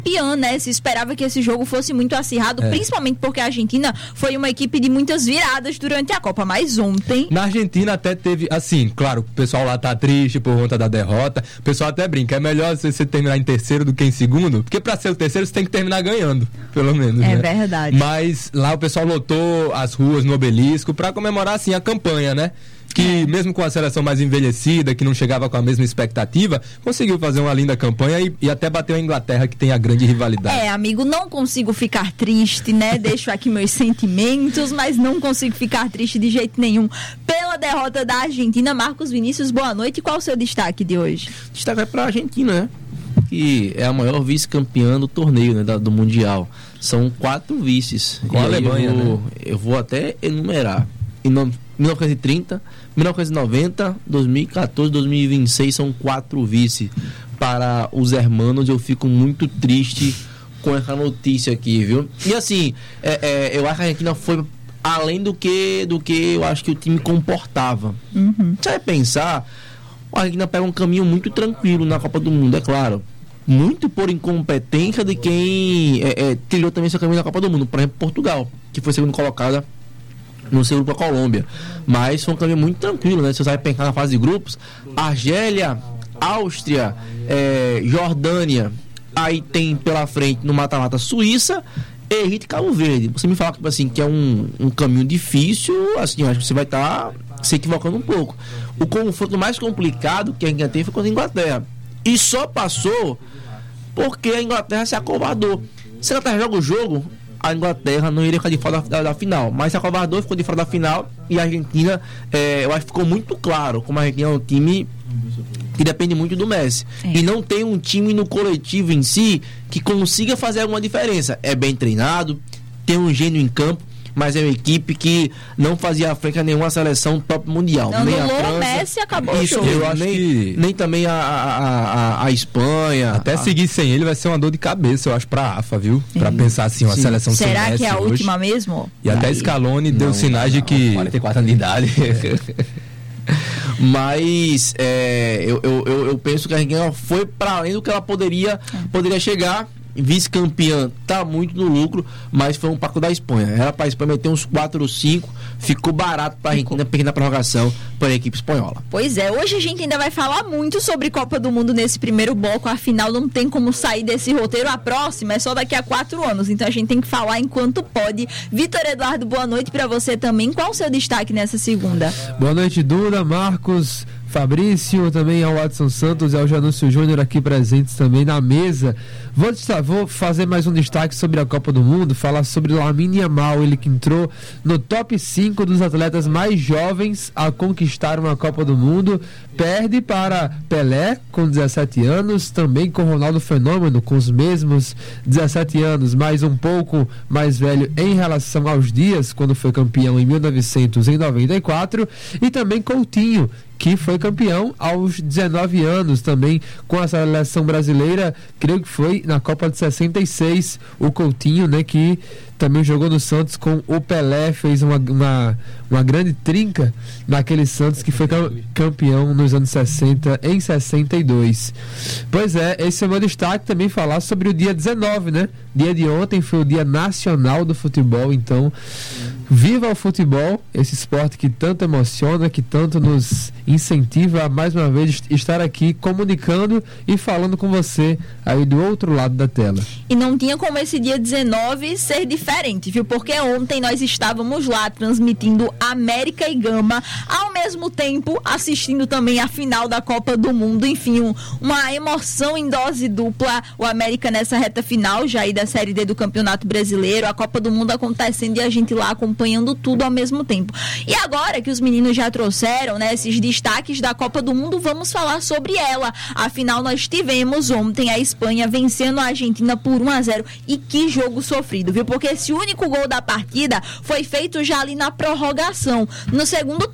campeã, né? Se esperava que esse jogo fosse muito acirrado, principalmente porque a Argentina foi uma equipe de muitas viradas durante a Copa, mas ontem... Na Argentina até teve, assim, claro, o pessoal lá tá triste por conta da derrota, o pessoal até brinca, é melhor você terminar em terceiro do que em segundo, porque pra ser o terceiro você tem que terminar ganhando, pelo menos, né? É verdade. Mas lá o pessoal lotou as ruas no Obelisco pra comemorar, assim, a campanha, né? Que mesmo com a seleção mais envelhecida, que não chegava com a mesma expectativa, conseguiu fazer uma linda campanha e até bateu a Inglaterra, que tem a grande rivalidade. Amigo, não consigo ficar triste, né? Deixo aqui meus sentimentos, mas não consigo ficar triste de jeito nenhum pela derrota da Argentina. Marcos Vinícius, boa noite. Qual o seu destaque de hoje? O destaque é pra Argentina, né? Que é a maior vice-campeã do torneio, né? Do Mundial. São 4 vices. Com a Alemanha, né? Eu vou até enumerar. Em 1930, 1990, 2014, 2026 são 4 vice para os hermanos. Eu fico muito triste com essa notícia aqui, viu? E assim, eu acho que a Argentina foi além do que eu acho que o time comportava. Você vai pensar, a Argentina pega um caminho muito tranquilo na Copa do Mundo, é claro. Muito por incompetência de quem trilhou também seu caminho na Copa do Mundo. Por exemplo, Portugal, que foi segundo colocada no seu grupo a Colômbia, mas foi um caminho muito tranquilo, né? Se você vai pensar na fase de grupos, Argélia, Áustria, Jordânia, aí tem pela frente no mata-mata Suíça, Egito e Cabo Verde. Você me fala assim, que é um caminho difícil, assim, eu acho que você vai estar se equivocando um pouco. O confronto mais complicado que a gente tem foi contra a Inglaterra, e só passou porque a Inglaterra se acovardou. Se a Inglaterra joga o jogo, a Inglaterra não iria ficar de fora da final, mas se acovardou, ficou de fora da final, e a Argentina, eu acho que ficou muito claro como a Argentina é um time que depende muito do Messi, e não tem um time no coletivo em si que consiga fazer alguma diferença. É bem treinado, tem um gênio em campo, mas é uma equipe que não fazia frente a nenhuma seleção top mundial. Não, nem a França, França, Messi acabou o isso, jogo. Eu acho que nem também a Espanha. até seguir sem ele vai ser uma dor de cabeça, eu acho, pra AFA, viu? Pra pensar assim, uma seleção sem Será Messi que é a hoje. última mesmo? E até Scaloni deu sinais de que 44 anos de idade. Mas eu penso que a Argentina foi para além do que ela poderia chegar. Vice-campeã tá muito no lucro, mas foi um paco da Espanha. Era pra Espanha meter uns 4 ou 5, ficou barato pra Argentina, pequena prorrogação para a equipe espanhola. Pois é, hoje a gente ainda vai falar muito sobre Copa do Mundo nesse primeiro bloco, afinal não tem como sair desse roteiro. A próxima é só daqui a 4 anos, então a gente tem que falar enquanto pode. Vitor Eduardo, boa noite pra você também. Qual o seu destaque nessa segunda? Boa noite, Duda, Marcos, Fabrício, também ao Watson Santos e ao Janúcio Júnior aqui presentes também na mesa. Vou fazer mais um destaque sobre a Copa do Mundo, falar sobre Lamine Yamal, ele que entrou no top 5 dos atletas mais jovens a conquistar uma Copa do Mundo, perde para Pelé com 17 anos, também com Ronaldo Fenômeno com os mesmos 17 anos, mais um pouco mais velho em relação aos dias, quando foi campeão em 1994, e também Coutinho, que foi campeão aos 19 anos também com a seleção brasileira, creio que foi na Copa de 66, o Coutinho, né, que também jogou no Santos com o Pelé, fez uma grande trinca naquele Santos que foi campeão nos anos 60, em 62. Pois é, esse é o meu destaque, também falar sobre o dia 19, né? Dia de ontem foi o Dia Nacional do Futebol, então viva o futebol, esse esporte que tanto emociona, que tanto nos incentiva a mais uma vez estar aqui comunicando e falando com você aí do outro lado da tela. E não tinha como esse dia 19 ser diferente, viu? Porque ontem nós estávamos lá transmitindo América e Gama, ao mesmo tempo assistindo também a final da Copa do Mundo, enfim, uma emoção em dose dupla, o América nessa reta final já aí da Série D do Campeonato Brasileiro, a Copa do Mundo acontecendo e a gente lá acompanhando tudo ao mesmo tempo. E agora que os meninos já trouxeram, né, esses destaques da Copa do Mundo, vamos falar sobre ela. Afinal, nós tivemos ontem a Espanha vencendo a Argentina por 1-0, e que jogo sofrido, viu? Porque esse único gol da partida foi feito já ali na prorrogação. No segundo tempo,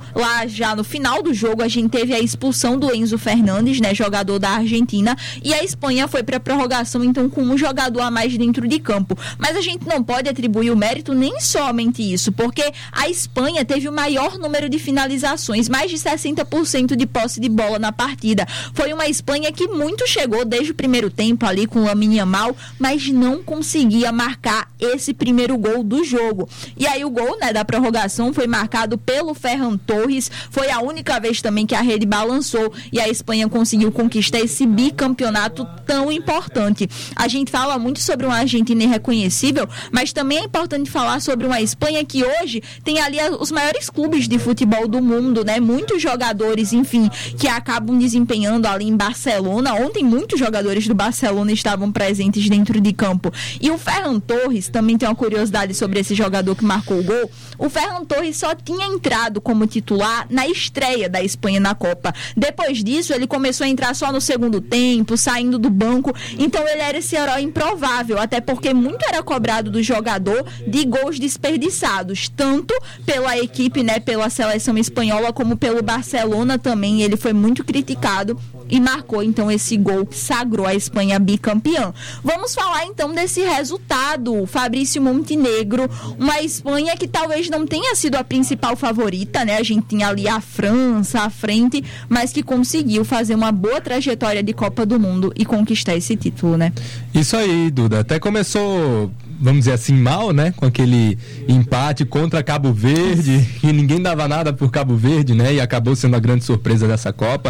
lá já no final do jogo, a gente teve a expulsão do Enzo Fernandes, né, jogador da Argentina, e a Espanha foi para a prorrogação, então, com um jogador a mais dentro de campo. Mas a gente não pode atribuir o mérito nem somente isso, porque a Espanha teve o maior número de finalizações, mais de 60% de posse de bola na partida. Foi uma Espanha que muito chegou desde o primeiro tempo ali com o Lamine Yamal, mas não conseguia marcar esse primeiro gol do jogo. E aí o gol, né, da prorrogação foi marcado pelo Ferran Torres. Foi a única vez também que a rede balançou e a Espanha conseguiu conquistar esse bicampeonato tão importante. A gente fala muito sobre uma Argentina irreconhecível, mas também é importante falar sobre uma Espanha que hoje tem ali os maiores clubes de futebol do mundo, né? Muitos jogadores, enfim, que acabam desempenhando ali em Barcelona. Ontem muitos jogadores do Barcelona estavam presentes dentro de campo. E o Ferran Torres, também tem uma curiosidade sobre esse jogador que marcou o gol. O Ferran Torres só tinha entrado como titular na estreia da Espanha na Copa. Depois disso, ele começou a entrar só no segundo tempo, saindo do banco. Então ele era esse herói improvável, até porque muito era cobrado do jogador de gols desperdiçados, tanto pela equipe, né, pela seleção espanhola, como pelo Barcelona também. Ele foi muito criticado e marcou então esse gol que sagrou a Espanha bicampeã. Vamos falar então desse resultado, Fabrício Montenegro, uma Espanha que talvez não tenha sido a principal favorita, né? A gente tinha ali a França à frente, mas que conseguiu fazer uma boa trajetória de Copa do Mundo e conquistar esse título, né? Isso aí, Duda. Até começou, vamos dizer assim, mal, né? Com aquele empate contra Cabo Verde, e ninguém dava nada por Cabo Verde, né? E acabou sendo a grande surpresa dessa Copa.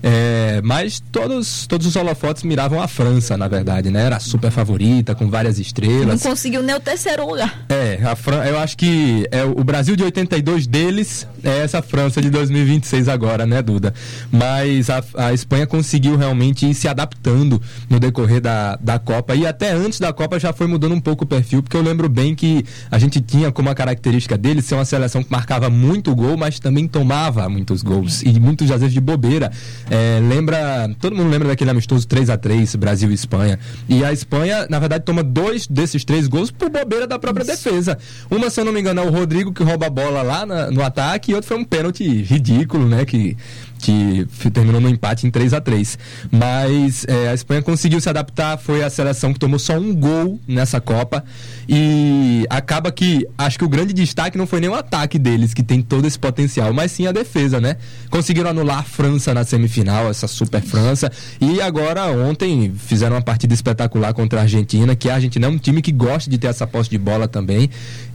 Mas todos os holofotes miravam a França, na verdade, né? Era a super favorita, com várias estrelas. Não conseguiu nem o terceiro lugar. Eu acho que o Brasil de 82 deles é essa França de 2026 agora, né, Duda? Mas a Espanha conseguiu realmente ir se adaptando no decorrer da Copa, e até antes da Copa já foi mudando um pouco o perfil, porque eu lembro bem que a gente tinha como a característica deles ser uma seleção que marcava muito gol, mas também tomava muitos gols, e muitos às vezes de bobeira. Todo mundo lembra daquele amistoso 3-3 Brasil e Espanha, e a Espanha na verdade toma 2 desses 3 gols por bobeira da própria defesa. Uma, se eu não me engano, é o Rodrigo que rouba a bola lá no ataque, e outro foi um pênalti ridículo, né, que terminou no empate em 3-3. Mas a Espanha conseguiu se adaptar, foi a seleção que tomou só um gol nessa Copa, e acaba que acho que o grande destaque não foi nem o ataque deles, que tem todo esse potencial, mas sim a defesa, né? Conseguiram anular a França na semifinal, essa super França, e agora ontem fizeram uma partida espetacular contra a Argentina, que a Argentina é um time que gosta de ter essa posse de bola também.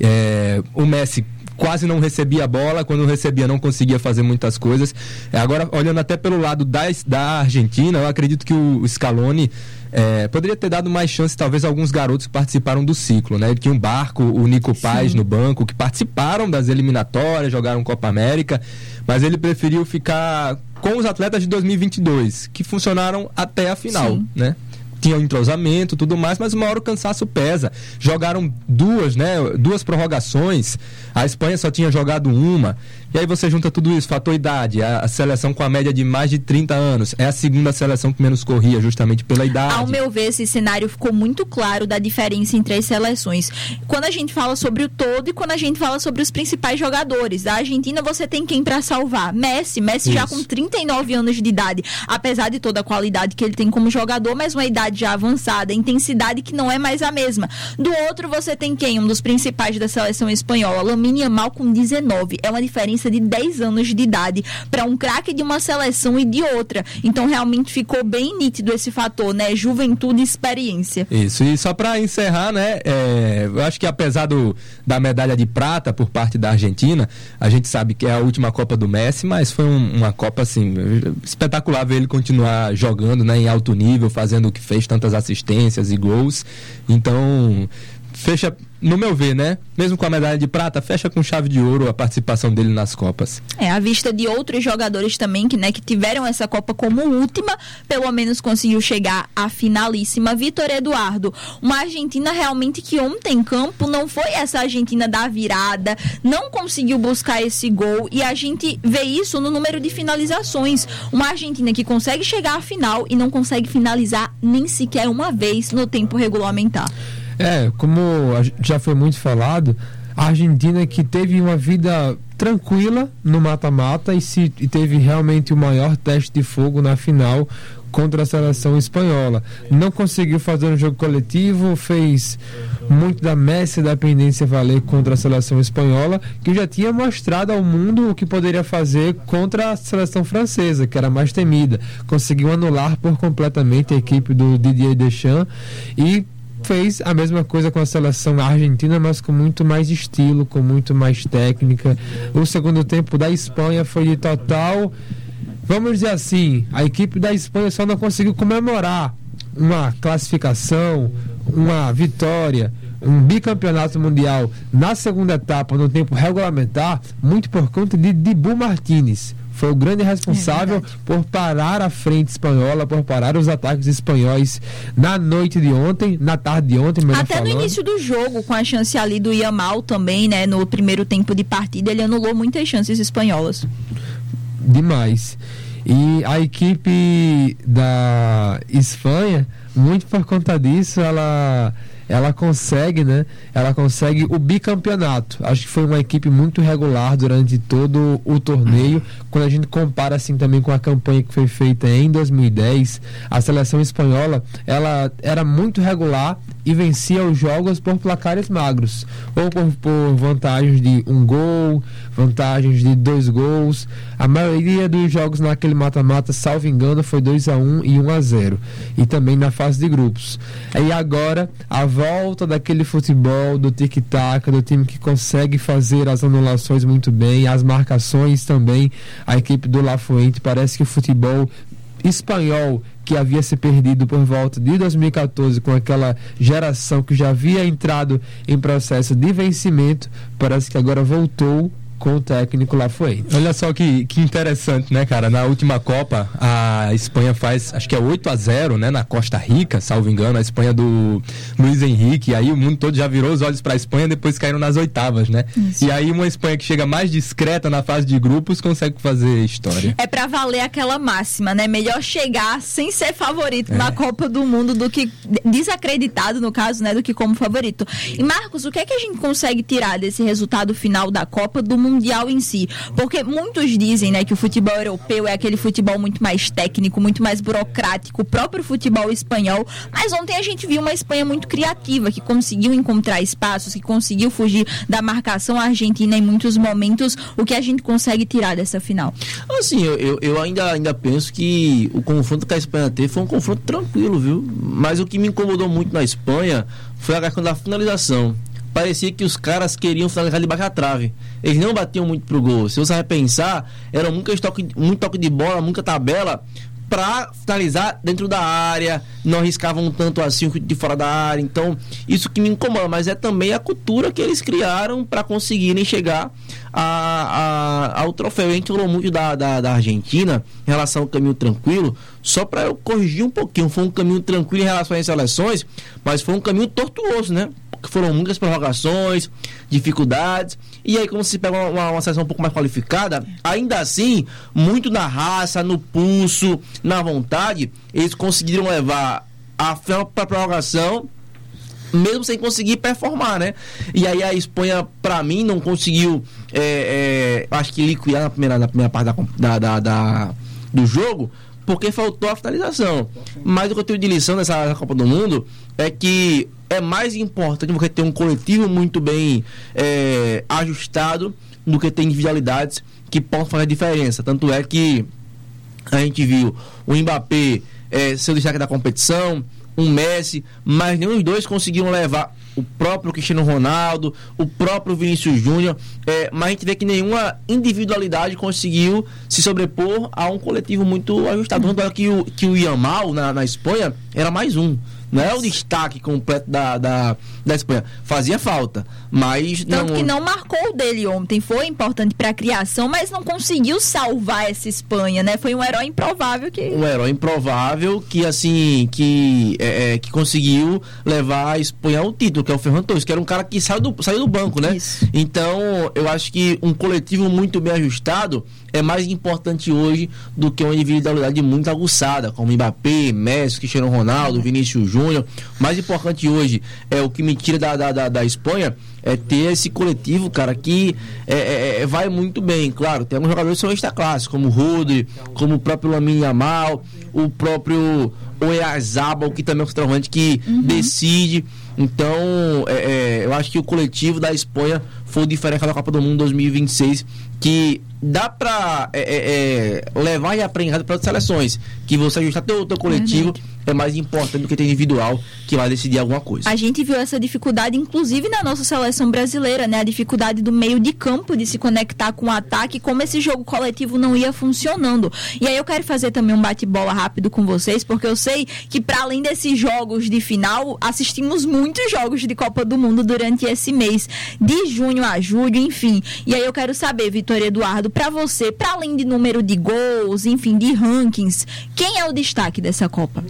O Messi quase não recebia a bola, quando recebia não conseguia fazer muitas coisas. Agora, olhando até pelo lado da Argentina, eu acredito que o Scaloni poderia ter dado mais chance, talvez, a alguns garotos que participaram do ciclo, né? Ele tinha um Barco, o Nico Paz no banco, que participaram das eliminatórias, jogaram Copa América, mas ele preferiu ficar com os atletas de 2022, que funcionaram até a final, né? Tinha um entrosamento, tudo mais, mas uma hora o cansaço pesa. Jogaram duas prorrogações, a Espanha só tinha jogado uma, e aí você junta tudo isso, fator idade, a seleção com a média de mais de 30 anos, é a segunda seleção que menos corria, justamente pela idade. Ao meu ver, esse cenário ficou muito claro da diferença entre as seleções. Quando a gente fala sobre o todo e quando a gente fala sobre os principais jogadores, da Argentina você tem quem pra salvar? Messi já com 39 anos de idade, apesar de toda a qualidade que ele tem como jogador, mas uma idade já avançada, intensidade que não é mais a mesma. Do outro você tem quem? Um dos principais da seleção espanhola, Lamine Yamal, com 19. É uma diferença de 10 anos de idade para um craque de uma seleção e de outra. Então realmente ficou bem nítido esse fator, né? Juventude e experiência. Isso, e só para encerrar, né? Eu acho que apesar da medalha de prata por parte da Argentina, a gente sabe que é a última Copa do Messi, mas foi uma Copa assim espetacular ver ele continuar jogando, né, em alto nível, fazendo o que fez, tantas assistências e gols. Então fecha, no meu ver, né? Mesmo com a medalha de prata, fecha com chave de ouro a participação dele nas Copas. À vista de outros jogadores também que tiveram essa Copa como última, pelo menos conseguiu chegar à finalíssima. Vitor Eduardo, uma Argentina realmente que ontem em campo não foi essa Argentina da virada, não conseguiu buscar esse gol, e a gente vê isso no número de finalizações. Uma Argentina que consegue chegar à final e não consegue finalizar nem sequer uma vez no tempo regulamentar. Como já foi muito falado, A Argentina, que teve uma vida tranquila no mata-mata e teve realmente o maior teste de fogo na final contra a seleção espanhola. Não conseguiu fazer um jogo coletivo, fez muito da Messi dependência valer contra a seleção espanhola, que já tinha mostrado ao mundo o que poderia fazer contra a seleção francesa, que era mais temida. Conseguiu anular por completamente a equipe do Didier Deschamps e fez a mesma coisa com a seleção argentina, mas com muito mais estilo, com muito mais técnica. O segundo tempo da Espanha foi de total, vamos dizer assim, a equipe da Espanha só não conseguiu comemorar uma classificação, uma vitória, um bicampeonato mundial na segunda etapa, no tempo regulamentar, muito por conta de Dibu Martínez. Foi o grande responsável por parar a frente espanhola, por parar os ataques espanhóis na noite de ontem, na tarde de ontem, melhor até falando. No início do jogo, com a chance ali do Yamal também, né, no primeiro tempo de partida, ele anulou muitas chances espanholas. Demais. E a equipe da Espanha, muito por conta disso, ela consegue, né? Ela consegue o bicampeonato. Acho que foi uma equipe muito regular durante todo o torneio. Quando a gente compara assim também com a campanha que foi feita em 2010, a seleção espanhola, ela era muito regular e vencia os jogos por placares magros, ou por vantagens de 1 gol, vantagens de 2 gols. A maioria dos jogos naquele mata-mata, salvo engano, foi 2-1 e 1-0, e também na fase de grupos. E agora a volta daquele futebol do tic-tac, do time que consegue fazer as anulações muito bem, as marcações também. A equipe do La Fuente, parece que o futebol espanhol, que havia se perdido por volta de 2014 com aquela geração que já havia entrado em processo de vencimento, parece que agora voltou com o técnico La Fuente. Olha só que interessante, né, cara? Na última Copa, a Espanha faz, acho que é 8-0, né, na Costa Rica, salvo engano, a Espanha do Luiz Henrique, e aí o mundo todo já virou os olhos pra Espanha, depois caíram nas oitavas, né? Isso. E aí uma Espanha que chega mais discreta na fase de grupos consegue fazer história. É pra valer aquela máxima, né? Melhor chegar sem ser favorito na Copa do Mundo do que desacreditado, no caso, né, do que como favorito. E Marcos, o que é que a gente consegue tirar desse resultado final da Copa do Mundial em si? Porque muitos dizem, né, que o futebol europeu é aquele futebol muito mais técnico, muito mais burocrático, o próprio futebol espanhol, mas ontem a gente viu uma Espanha muito criativa, que conseguiu encontrar espaços, que conseguiu fugir da marcação argentina em muitos momentos. O que a gente consegue tirar dessa final? Assim, eu ainda penso que o confronto que a Espanha teve foi um confronto tranquilo, viu? Mas o que me incomodou muito na Espanha foi a questão da finalização. Parecia que os caras queriam finalizar debaixo da trave. Eles não batiam muito pro gol. Se você vai pensar, era muito toque de bola, muita tabela para finalizar dentro da área, não arriscavam tanto assim o chute de fora da área. Então, isso que me incomoda, mas é também a cultura que eles criaram para conseguirem chegar ao troféu. A gente falou muito da Argentina em relação ao caminho tranquilo, só para eu corrigir um pouquinho. Foi um caminho tranquilo em relação às seleções, mas foi um caminho tortuoso, né? Porque foram muitas prorrogações, dificuldades, e aí quando se pega uma seleção um pouco mais qualificada, ainda assim, muito na raça, no pulso, na vontade, eles conseguiram levar a final para a prorrogação, mesmo sem conseguir performar, né? E aí a Espanha, para mim, não conseguiu, acho que liquidar na primeira parte do jogo, porque faltou a finalização. Mas o que eu tenho de lição nessa Copa do Mundo é que é mais importante você ter um coletivo muito bem ajustado do que ter individualidades que possam fazer a diferença. Tanto é que a gente viu o Mbappé ser o destaque da competição, um Messi, mas nenhum dos dois conseguiram levar o próprio Cristiano Ronaldo, o próprio Vinícius Júnior, mas a gente vê que nenhuma individualidade conseguiu se sobrepor a um coletivo muito ajustado. Tanto é que o Yamal na Espanha era mais um. Não é o destaque completo da Espanha. Fazia falta, mas tanto que não marcou o dele ontem. Foi importante para a criação, mas não conseguiu salvar essa Espanha, né? Foi um herói improvável que assim, que conseguiu levar a Espanha ao título, que é o Ferran Torres, que era um cara que saiu do banco, né? Isso. Então, eu acho que um coletivo muito bem ajustado é mais importante hoje do que uma individualidade muito aguçada, como Mbappé, Messi, Cristiano Ronaldo, Vinícius Júnior, Júnior. O mais importante hoje é o que me tira da Espanha é ter esse coletivo, cara, que vai muito bem. Claro, tem alguns jogadores que são extra-classe, como o Rodri, como o próprio Lamine Yamal, o próprio Oyarzabal, que também é um centroavante que decide. Então, eu acho que o coletivo da Espanha foi o diferencial da Copa do Mundo 2026, que dá pra levar e aprender para outras seleções, que você ajustar teu coletivo é mais importante do que ter individual que vai decidir alguma coisa. A gente viu essa dificuldade, inclusive, na nossa seleção brasileira, né? A dificuldade do meio de campo de se conectar com o ataque, como esse jogo coletivo não ia funcionando. E aí eu quero fazer também um bate-bola rápido com vocês, porque eu sei que, para além desses jogos de final, assistimos muitos jogos de Copa do Mundo durante esse mês, de junho a julho, enfim. E aí eu quero saber, Vitor Eduardo, para você, para além de número de gols, enfim, de rankings, quem é o destaque dessa Copa?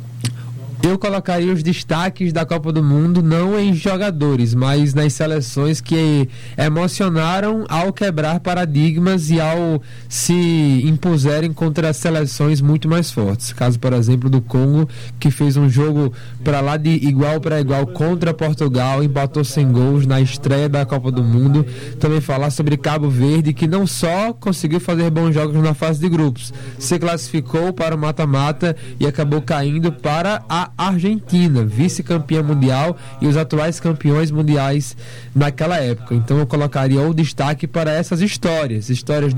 Eu colocaria os destaques da Copa do Mundo não em jogadores, mas nas seleções que emocionaram ao quebrar paradigmas e ao se impuserem contra seleções muito mais fortes. Caso, por exemplo, do Congo, que fez um jogo para lá de igual para igual contra Portugal, empatou sem gols na estreia da Copa do Mundo. Também falar sobre Cabo Verde, que não só conseguiu fazer bons jogos na fase de grupos, se classificou para o mata-mata e acabou caindo para a Argentina, vice-campeã mundial e os atuais campeões mundiais naquela época. Então eu colocaria o destaque para essas histórias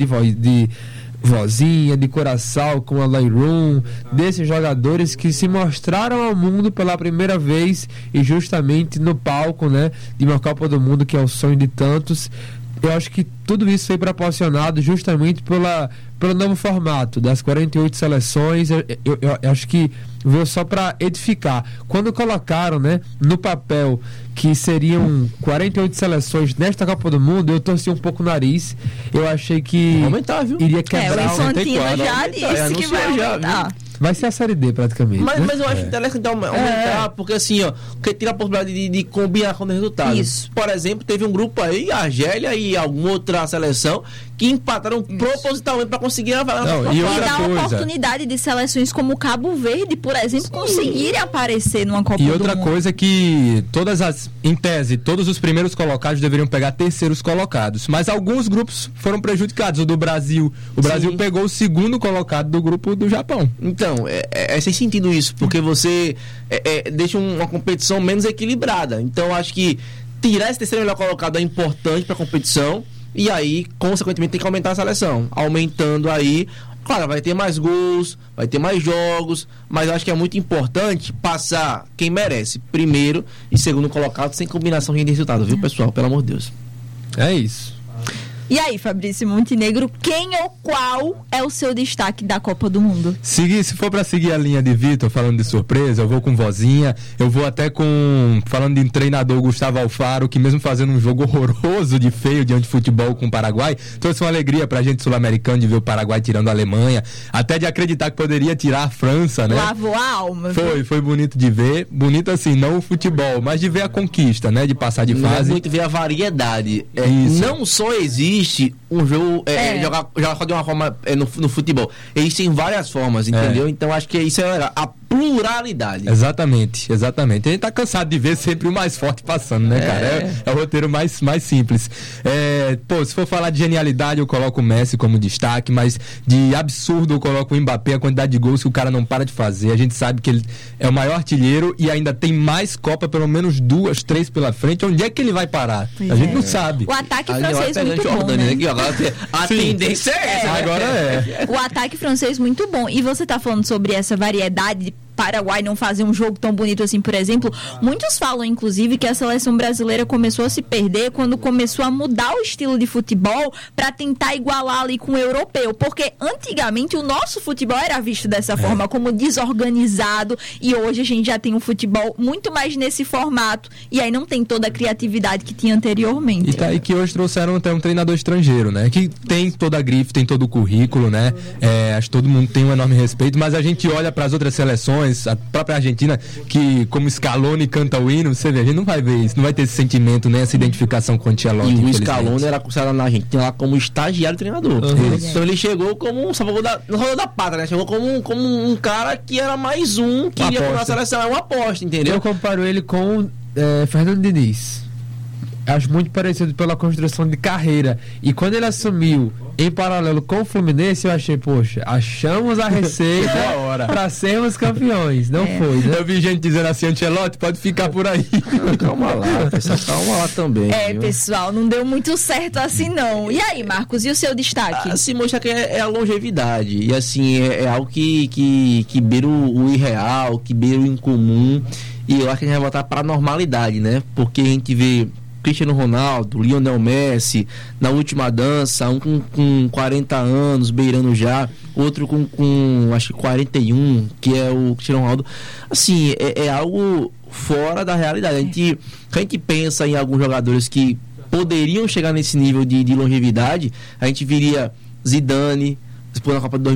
de Vozinha, de Curaçao com a Layroom, desses jogadores que se mostraram ao mundo pela primeira vez e justamente no palco, né, de uma Copa do Mundo que é o sonho de tantos. Eu acho que tudo isso foi proporcionado justamente pelo novo formato das 48 seleções. Eu acho que veio só para edificar. Quando colocaram, né, no papel que seriam 48 seleções nesta Copa do Mundo, eu torci um pouco o nariz. Eu achei que aumentar, viu? Iria quebrar. O Infantino já disse que vai aumentar. Vai ser a Série D praticamente. Mas eu acho interessante aumentar, porque assim, porque tira a possibilidade de combinação de resultados. Isso. Por exemplo, teve um grupo aí, a Argélia e alguma outra seleção, que empataram propositalmente para conseguir a vaga. E dá a oportunidade de seleções como o Cabo Verde, por exemplo, conseguirem aparecer numa Copa do Mundo. E outra coisa que em tese, todos os primeiros colocados deveriam pegar terceiros colocados, mas alguns grupos foram prejudicados. O do Brasil. O Brasil pegou o segundo colocado do grupo do Japão. Então, é sem sentido isso, porque você deixa uma competição menos equilibrada. Então, acho que tirar esse terceiro melhor colocado é importante para a competição, e aí, consequentemente, tem que aumentar a seleção. Aumentando aí, claro, vai ter mais gols, vai ter mais jogos, mas eu acho que é muito importante passar quem merece, primeiro e segundo colocado, sem combinação de resultado, viu, pessoal? Pelo amor de Deus. É isso. E aí, Fabrício Montenegro, quem ou qual é o seu destaque da Copa do Mundo? Se for pra seguir a linha de Vitor, falando de surpresa, eu vou com Vozinha, eu vou até falando de treinador Gustavo Alfaro, que mesmo fazendo um jogo horroroso de feio diante de futebol com o Paraguai, trouxe uma alegria pra gente sul-americana de ver o Paraguai tirando a Alemanha, até de acreditar que poderia tirar a França, né? Lavou a alma. Foi bonito de ver, bonito assim, não o futebol, mas de ver a conquista, né? De passar de fase. É muito ver a variedade. Não só existe um jogo jogar de uma forma no futebol. Existem várias formas, entendeu? Então acho que isso é a pluralidade. Exatamente. A gente tá cansado de ver sempre o mais forte passando, né, cara? É o roteiro mais simples. Se for falar de genialidade, eu coloco o Messi como destaque, mas de absurdo eu coloco o Mbappé, a quantidade de gols que o cara não para de fazer. A gente sabe que ele é o maior artilheiro e ainda tem mais Copa, pelo menos 2, 3 pela frente. Onde é que ele vai parar? A gente não sabe. O ataque francês muito bom, né? A tendência é essa. Agora O ataque francês muito bom. E você tá falando sobre essa variedade de Paraguai não fazer um jogo tão bonito assim, por exemplo. Muitos falam, inclusive, que a seleção brasileira começou a se perder quando começou a mudar o estilo de futebol para tentar igualar ali com o europeu, porque antigamente o nosso futebol era visto dessa forma, como desorganizado, e hoje a gente já tem um futebol muito mais nesse formato, e aí não tem toda a criatividade que tinha anteriormente. E que hoje trouxeram até um treinador estrangeiro, né, que tem toda a grife, tem todo o currículo, né, acho que todo mundo tem um enorme respeito, mas a gente olha para as outras seleções, seleções, a própria Argentina, que como Scaloni canta o hino, você vê, a gente não vai ver isso, não vai ter esse sentimento, nem essa identificação com o Ancelotti. E o Scaloni era considerado na Argentina lá como estagiário treinador. Então ele chegou como um salvador da pátria, né? Chegou como um cara que era mais um que iria para a seleção, é uma aposta, entendeu? Eu comparo ele com Fernando Diniz. Acho muito parecido pela construção de carreira. E quando ele assumiu em paralelo com o Fluminense, eu achei, poxa, achamos a receita para sermos campeões. Não foi, né? Eu vi gente dizendo assim, Ancelotti, pode ficar por aí. Calma lá, pessoal, calma lá também. Viu? Pessoal, não deu muito certo assim, não. E aí, Marcos, e o seu destaque? Se mostra que é a longevidade. E assim, é algo que beira o irreal, que beira o incomum. E eu acho que a gente vai voltar para a normalidade, né? Porque a gente vê Cristiano Ronaldo, Lionel Messi, na última dança, um com 40 anos, beirando já, outro com acho que 41, que é o Cristiano Ronaldo. Assim, é algo fora da realidade. A gente pensa em alguns jogadores que poderiam chegar nesse nível de longevidade, a gente viria Zidane, depois na Copa de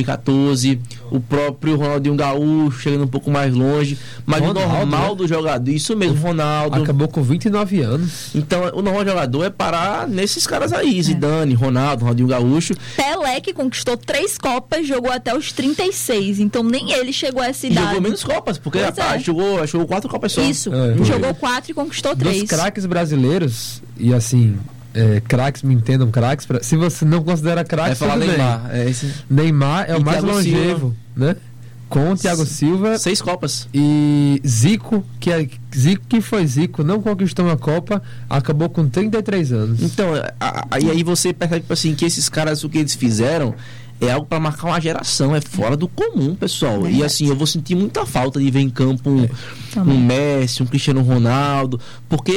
2014, o próprio Ronaldinho Gaúcho chegando um pouco mais longe, mas Ronaldo, o normal do jogador, isso mesmo, Ronaldo acabou com 29 anos. Então o normal do jogador é parar nesses caras aí, Zidane, Ronaldinho Gaúcho. Pelé, que conquistou 3 Copas, jogou até os 36, então nem ele chegou a essa idade. Jogou menos Copas, porque jogou 4 Copas só. Isso, jogou 4 e conquistou 3. Dos craques brasileiros, e assim, craques, me entendam, craques, se você não considera craques, falar Neymar. Neymar é o mais Thiago longevo, Silva, né? Com o Thiago Silva. 6 Copas. E Zico, que foi Zico, não conquistou uma Copa, acabou com 33 anos. Então, aí você percebe assim, que esses caras, o que eles fizeram é algo para marcar uma geração, é fora do comum, pessoal. E assim, eu vou sentir muita falta de ver em campo um Messi, um Cristiano Ronaldo, porque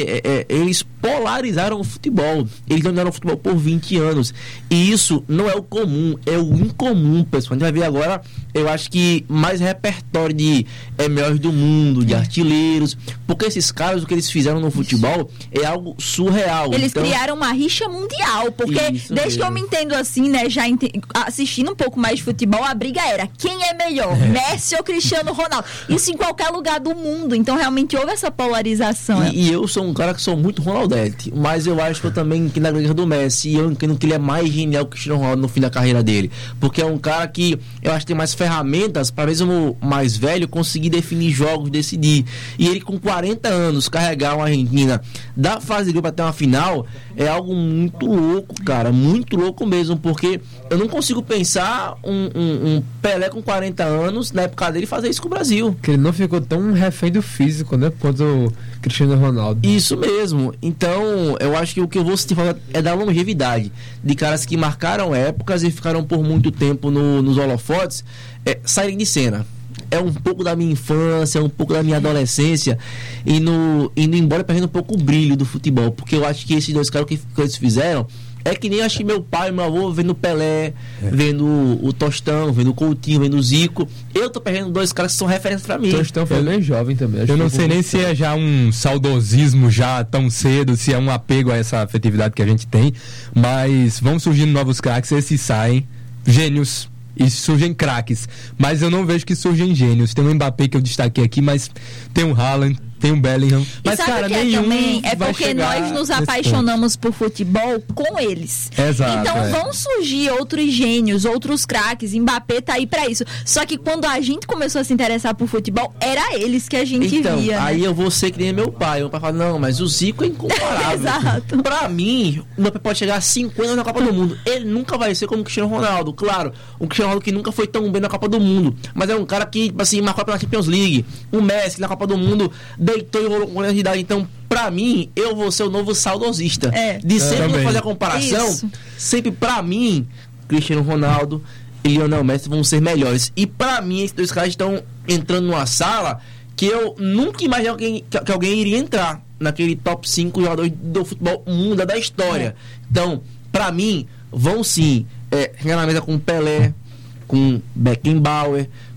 eles polarizaram o futebol. Eles dominaram o futebol por 20 anos. E isso não é o comum, é o incomum, pessoal. A gente vai ver agora, eu acho que mais repertório de melhores do mundo, de artilheiros, porque esses caras, o que eles fizeram no futebol é algo surreal. Eles criaram uma rixa mundial, porque desde que eu me entendo assim, né, assistindo um pouco mais de futebol, a briga era quem é melhor, Messi ou Cristiano Ronaldo. Isso em qualquer lugar do mundo. Então realmente houve essa polarização. E eu sou um cara que sou muito Ronaldete, mas eu acho que eu também que na grande do Messi, e eu entendo que ele é mais genial que o Cristiano Ronaldo no fim da carreira dele, porque é um cara que eu acho que tem mais ferramentas para mesmo mais velho conseguir definir jogos, decidir. E ele com 40 anos carregar uma Argentina da fase de grupo até uma final é algo muito louco, cara, muito louco mesmo, porque eu não consigo pensar um Pelé com 40 anos na época dele fazer isso com o Brasil. Que ele não ficou tão refém do físico, né, quanto o Cristiano Ronaldo. Isso mesmo. Então, eu acho que o que eu vou sentir falta é da longevidade, de caras que marcaram épocas e ficaram por muito tempo nos holofotes, saírem de cena. É um pouco da minha infância, um pouco da minha adolescência, indo embora, perdendo um pouco o brilho do futebol, porque eu acho que esses dois caras que eles fizeram é que nem acho que meu pai e meu avô vendo o Pelé, vendo o Tostão, vendo o Coutinho, vendo o Zico. Eu tô perdendo 2 caras que são referências pra mim. O Tostão foi bem jovem também. Eu não sei nem se é já um saudosismo já tão cedo, se é um apego a essa afetividade que a gente tem, mas vão surgindo novos craques, esses saem gênios e surgem craques, mas eu não vejo que surgem gênios. Tem um Mbappé que eu destaquei aqui, mas tem um Haaland, tem um Bellingham, mas cara, nenhum também é porque nós nos apaixonamos por futebol com eles. Exato, então vão surgir outros gênios, outros craques. Mbappé tá aí pra isso. Só que quando a gente começou a se interessar por futebol, era eles que a gente via. Aí né? eu vou ser que nem meu pai. Meu pai fala, não, mas o Zico é incomparável. Exato. Pra mim, o Mbappé pode chegar a 50 anos na Copa do Mundo. Ele nunca vai ser como o Cristiano Ronaldo. Claro, o Cristiano Ronaldo que nunca foi tão bem na Copa do Mundo, mas é um cara que, assim, marcou pela Champions League. O Messi na Copa do Mundo deitou e rolou com grande idade. Então, pra mim, eu vou ser o novo saudosista. De sempre fazer a comparação, sempre pra mim, Cristiano Ronaldo e Lionel Messi vão ser melhores. E pra mim, esses 2 caras estão entrando numa sala que eu nunca imaginei que alguém iria entrar naquele top 5 jogadores do futebol mundo da história. Então, pra mim, vão sim chegar na mesa com Pelé, com Beckenbauer,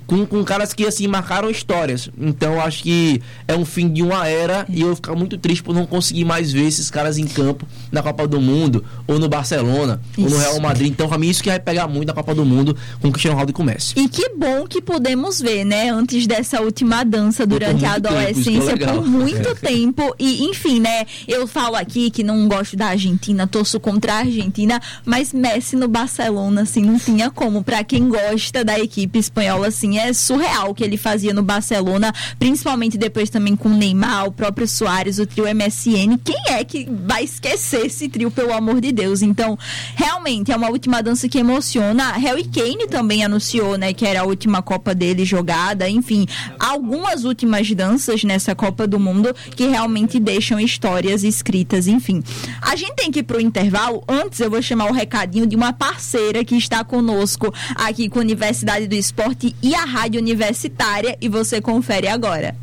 com caras que assim marcaram histórias. Então acho que é um fim de uma era e eu vou ficar muito triste por não conseguir mais ver esses caras em campo na Copa do Mundo, ou no Barcelona, ou no Real Madrid. Então, pra mim, isso que vai pegar muito na Copa do Mundo com o Cristiano Ronaldo e com o Messi. E que bom que podemos ver, né? Antes dessa última dança durante a adolescência, por muito tempo. E, enfim, né? Eu falo aqui que não gosto da Argentina, torço contra a Argentina, mas Messi no Barcelona, assim, não tinha como. Pra quem gosta da equipe espanhola, assim, é surreal o que ele fazia no Barcelona, principalmente depois também com o Neymar, o próprio Suárez, o trio MSN. Quem é que vai esquecer esse trio, pelo amor de Deus? Então, realmente, é uma última dança que emociona. Harry Kane também anunciou, né, que era a última Copa dele jogada. Enfim, algumas últimas danças nessa Copa do Mundo que realmente deixam histórias escritas. Enfim, a gente tem que ir pro intervalo. Antes, eu vou chamar o recadinho de uma parceira que está conosco aqui com a Universidade do Esporte e a Rádio Universitária, e você confere agora.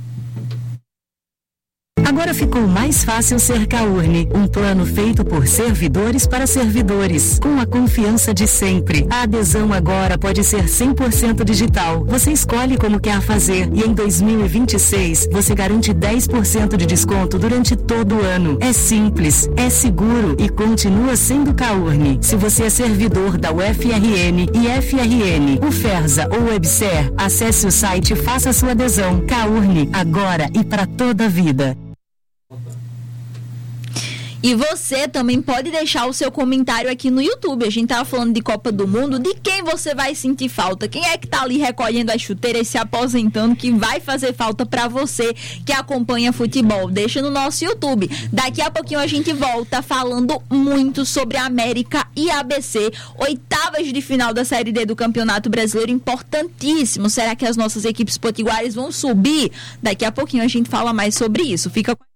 Agora ficou mais fácil ser Caurne, um plano feito por servidores para servidores, com a confiança de sempre. A adesão agora pode ser 100% digital. Você escolhe como quer fazer e em 2026 você garante 10% de desconto durante todo o ano. É simples, é seguro e continua sendo Caurne. Se você é servidor da UFRN e FRN, UFERSA ou Webser, acesse o site e faça sua adesão. Caurne, agora e para toda a vida. E você também pode deixar o seu comentário aqui no YouTube. A gente tava falando de Copa do Mundo. De quem você vai sentir falta? Quem é que tá ali recolhendo as chuteiras, se aposentando, que vai fazer falta pra você que acompanha futebol? Deixa no nosso YouTube. Daqui a pouquinho a gente volta falando muito sobre a América e ABC. Oitavas de final da Série D do Campeonato Brasileiro, importantíssimo. Será que as nossas equipes potiguares vão subir? Daqui a pouquinho a gente fala mais sobre isso. Fica com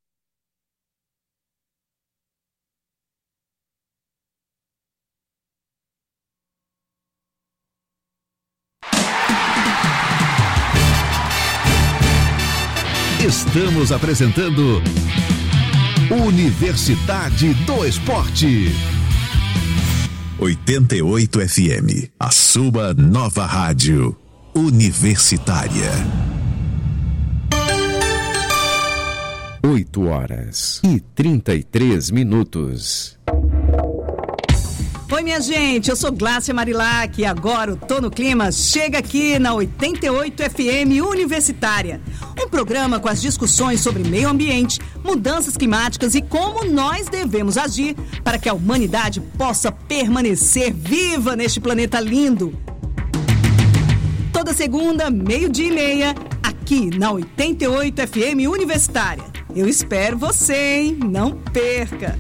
Estamos apresentando Universidade do Esporte. 88 FM, a sua nova rádio universitária. 8h33. Oi, minha gente, eu sou Glácia Marilac e agora o Tô no Clima chega aqui na 88 FM Universitária. Um programa com as discussões sobre meio ambiente, mudanças climáticas e como nós devemos agir para que a humanidade possa permanecer viva neste planeta lindo. Toda segunda, 12:30, aqui na 88 FM Universitária. Eu espero você, hein? Não perca!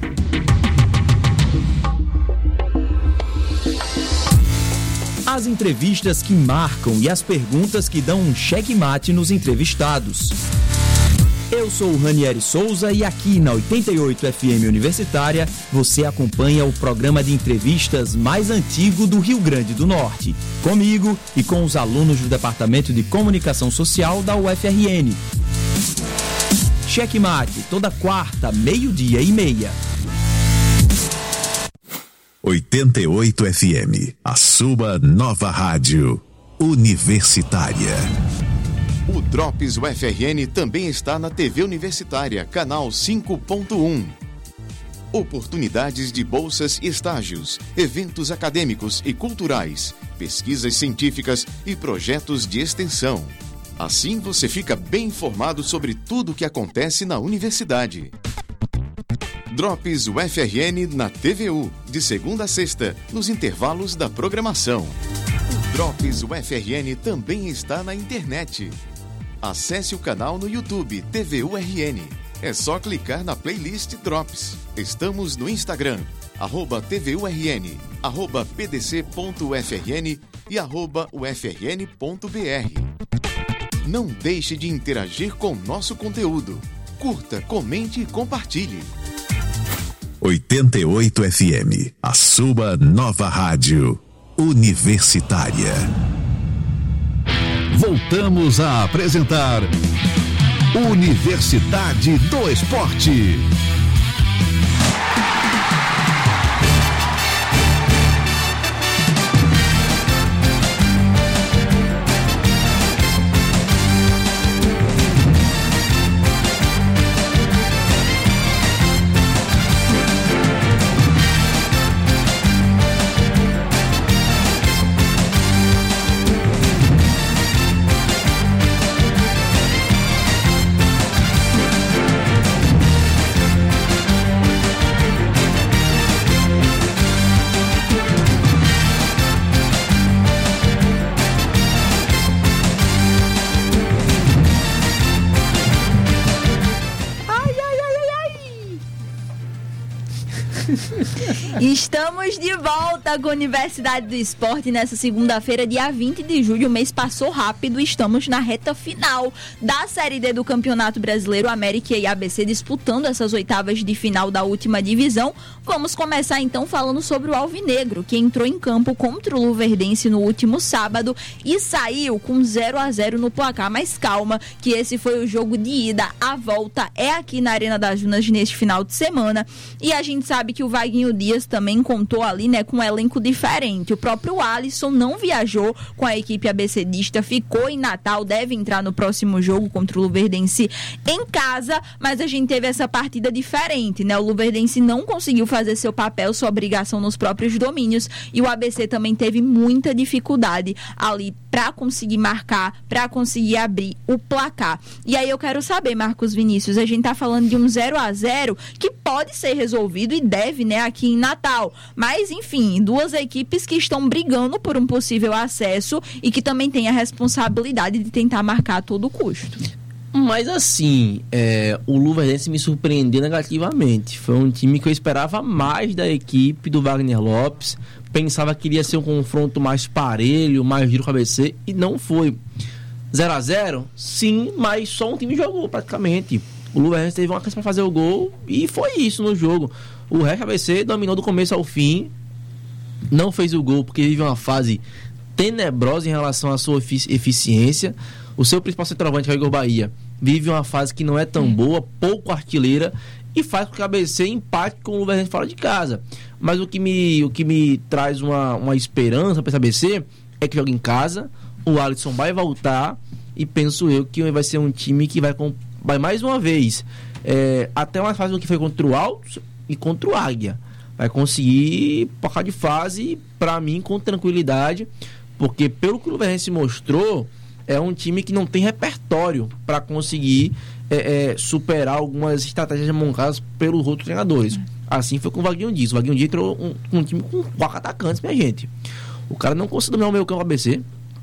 As entrevistas que marcam e as perguntas que dão um checkmate nos entrevistados. Eu sou o Ranieri Souza e aqui na 88 FM Universitária você acompanha o programa de entrevistas mais antigo do Rio Grande do Norte. Comigo e com os alunos do Departamento de Comunicação Social da UFRN. Checkmate, toda quarta, 12:30. 88 FM, a sua nova rádio universitária. O Drops UFRN também está na TV Universitária, canal 5.1. Oportunidades de bolsas e estágios, eventos acadêmicos e culturais, pesquisas científicas e projetos de extensão. Assim você fica bem informado sobre tudo o que acontece na universidade. Drops UFRN na TVU, de segunda a sexta, nos intervalos da programação. O Drops UFRN também está na internet. Acesse o canal no YouTube TVURN. É só clicar na playlist Drops. Estamos no Instagram, @TVURN, @pdc.ufrn e @ufrn.br. Não deixe de interagir com nosso conteúdo. Curta, comente e compartilhe. 88 FM, a sua nova rádio universitária. Voltamos a apresentar Universidade do Esporte. Estamos de volta com a Universidade do Esporte nessa segunda-feira, dia 20 de julho. O mês passou rápido e estamos na reta final da Série D do Campeonato Brasileiro. América e ABC disputando essas oitavas de final da última divisão. Vamos começar então falando sobre o Alvinegro, que entrou em campo contra o Luverdense no último sábado e saiu com 0-0 no placar. Mas calma, que esse foi o jogo de ida. A volta é aqui na Arena das Dunas neste final de semana. E a gente sabe que o Vaguinho Dias também contou ali, né, com um elenco diferente. O próprio Alisson não viajou com a equipe abcdista, ficou em Natal, deve entrar no próximo jogo contra o Luverdense em casa, mas a gente teve essa partida diferente, né? O Luverdense não conseguiu fazer seu papel, sua obrigação nos próprios domínios, e o ABC também teve muita dificuldade ali para conseguir marcar, para conseguir abrir o placar. E aí eu quero saber, Marcos Vinícius, a gente tá falando de um 0-0 que pode ser resolvido e deve, né, aqui em Natal. Mas, enfim, duas equipes que estão brigando por um possível acesso e que também têm a responsabilidade de tentar marcar a todo custo. Mas assim, o Luverdense me surpreendeu negativamente. Foi um time que eu esperava mais da equipe do Wagner Lopes. Pensava que iria ser um confronto mais parelho, mais giro com a ABC, e não foi. 0-0? Sim, mas só um time jogou praticamente. O Luverdense teve uma chance para fazer o gol e foi isso no jogo. O resto da ABC dominou do começo ao fim, não fez o gol porque vive uma fase tenebrosa em relação à sua eficiência. O seu principal centroavante, que é o Igor Bahia, vive uma fase que não é tão boa, pouco artilheira, e faz com que a ABC empate com o Luverdense fora de casa. Mas o que me traz uma esperança para esse ABC é que joga em casa, o Alisson vai voltar, e penso eu que vai ser um time que vai mais uma vez, até mais fácil do que foi contra o Altos e contra o Águia. Vai conseguir passar de fase, para mim, com tranquilidade, porque pelo que o Luverdense mostrou, é um time que não tem repertório para conseguir superar algumas estratégias montadas pelos outros treinadores. Assim foi com o Vaguinho Dias. O Vaguinho Dias entrou um time com 4 atacantes, minha gente. O cara não conseguiu dominar o meio campo ABC.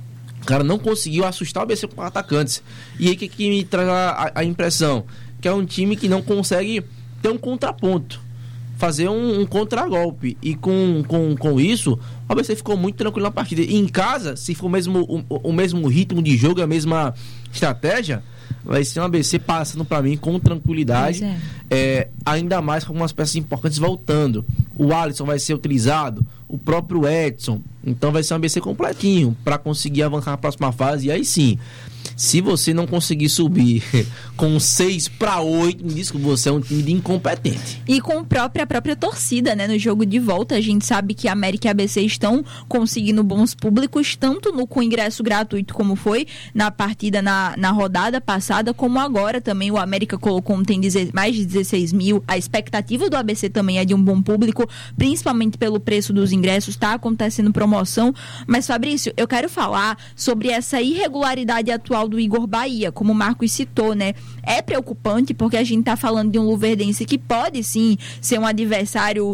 O cara não conseguiu assustar o ABC com 4 atacantes. E aí que me traz a impressão? Que é um time que não consegue ter um contraponto, fazer um contragolpe. E com isso, o ABC ficou muito tranquilo na partida. E em casa, se for o mesmo ritmo de jogo, a mesma estratégia, vai ser um ABC passando para mim com tranquilidade, ainda mais com algumas peças importantes voltando. O Alisson vai ser utilizado, o próprio Edson. Então vai ser um ABC completinho para conseguir avançar na próxima fase. E aí sim, se você não conseguir subir com 6-8, me diz que você é um time de incompetente. E com a própria torcida, né? No jogo de volta, a gente sabe que a América e a ABC estão conseguindo bons públicos, tanto com ingresso gratuito, como foi na partida na rodada passada, como agora também o América colocou tem mais de 16 mil. A expectativa do ABC também é de um bom público, principalmente pelo preço dos ingressos. Está acontecendo promoção. Mas, Fabrício, eu quero falar sobre essa irregularidade atual do Igor Bahia, como o Marcos citou, né? É preocupante porque a gente tá falando de um Luverdense que pode sim ser um adversário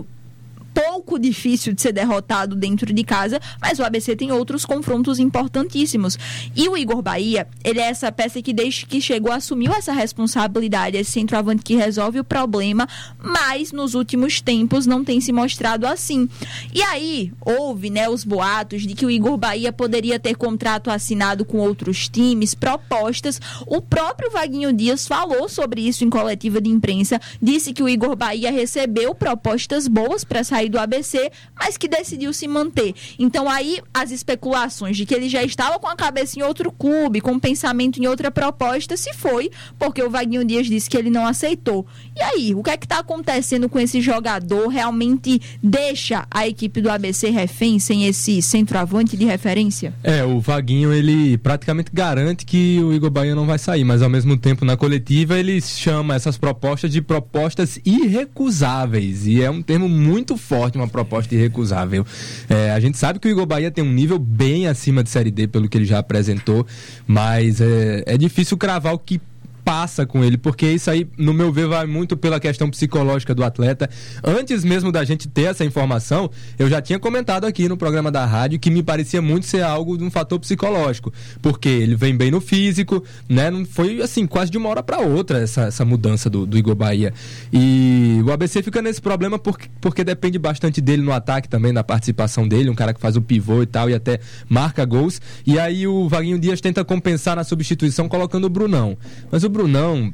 pouco difícil de ser derrotado dentro de casa, mas o ABC tem outros confrontos importantíssimos. E o Igor Bahia, ele é essa peça que desde que chegou assumiu essa responsabilidade, esse centroavante que resolve o problema, mas nos últimos tempos não tem se mostrado assim. E aí, houve, né, os boatos de que o Igor Bahia poderia ter contrato assinado com outros times, propostas. O próprio Vaguinho Dias falou sobre isso em coletiva de imprensa, disse que o Igor Bahia recebeu propostas boas para sair do ABC, mas que decidiu se manter. Então aí as especulações de que ele já estava com a cabeça em outro clube, com pensamento em outra proposta, se foi, porque o Vaguinho Dias disse que ele não aceitou. E aí, o que é que está acontecendo com esse jogador? Realmente deixa a equipe do ABC refém sem esse centroavante de referência? O Vaguinho, ele praticamente garante que o Igor Bahia não vai sair, mas ao mesmo tempo na coletiva ele chama essas propostas de propostas irrecusáveis, e é um termo muito forte, uma proposta irrecusável. A gente sabe que o Igor Bahia tem um nível bem acima de Série D pelo que ele já apresentou, mas é difícil cravar o que passa com ele, porque isso aí, no meu ver, vai muito pela questão psicológica do atleta. Antes mesmo da gente ter essa informação, eu já tinha comentado aqui no programa da rádio que me parecia muito ser algo de um fator psicológico, porque ele vem bem no físico, né? Não foi assim, quase de uma hora para outra essa mudança do Igor Bahia. E o ABC fica nesse problema porque depende bastante dele no ataque também, da participação dele, um cara que faz o pivô e tal, e até marca gols. E aí o Vaguinho Dias tenta compensar na substituição colocando o Brunão. Mas o Brunão,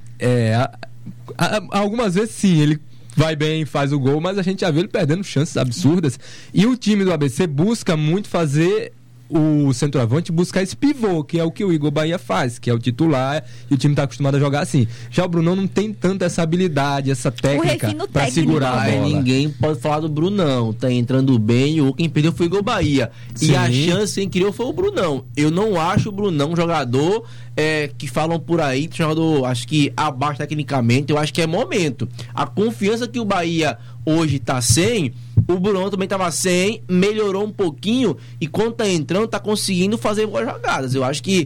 algumas vezes sim, ele vai bem, faz o gol, mas a gente já viu ele perdendo chances absurdas. E o time do ABC busca muito fazer o centroavante buscar esse pivô, que é o que o Igor Bahia faz, que é o titular, e o time está acostumado a jogar assim. Já o Brunão não tem tanta essa habilidade, essa técnica para segurar a bola. Ninguém pode falar do Brunão, tá entrando bem, ou quem perdeu foi o Igor Bahia. Sim. E a chance quem criou foi o Brunão. Eu não acho o Brunão um jogador que falam por aí, jogador, acho que abaixo tecnicamente, eu acho que é momento. A confiança que o Bahia hoje tá sem, o Brunão também tava sem, melhorou um pouquinho, e quando tá entrando, tá conseguindo fazer boas jogadas. Eu acho que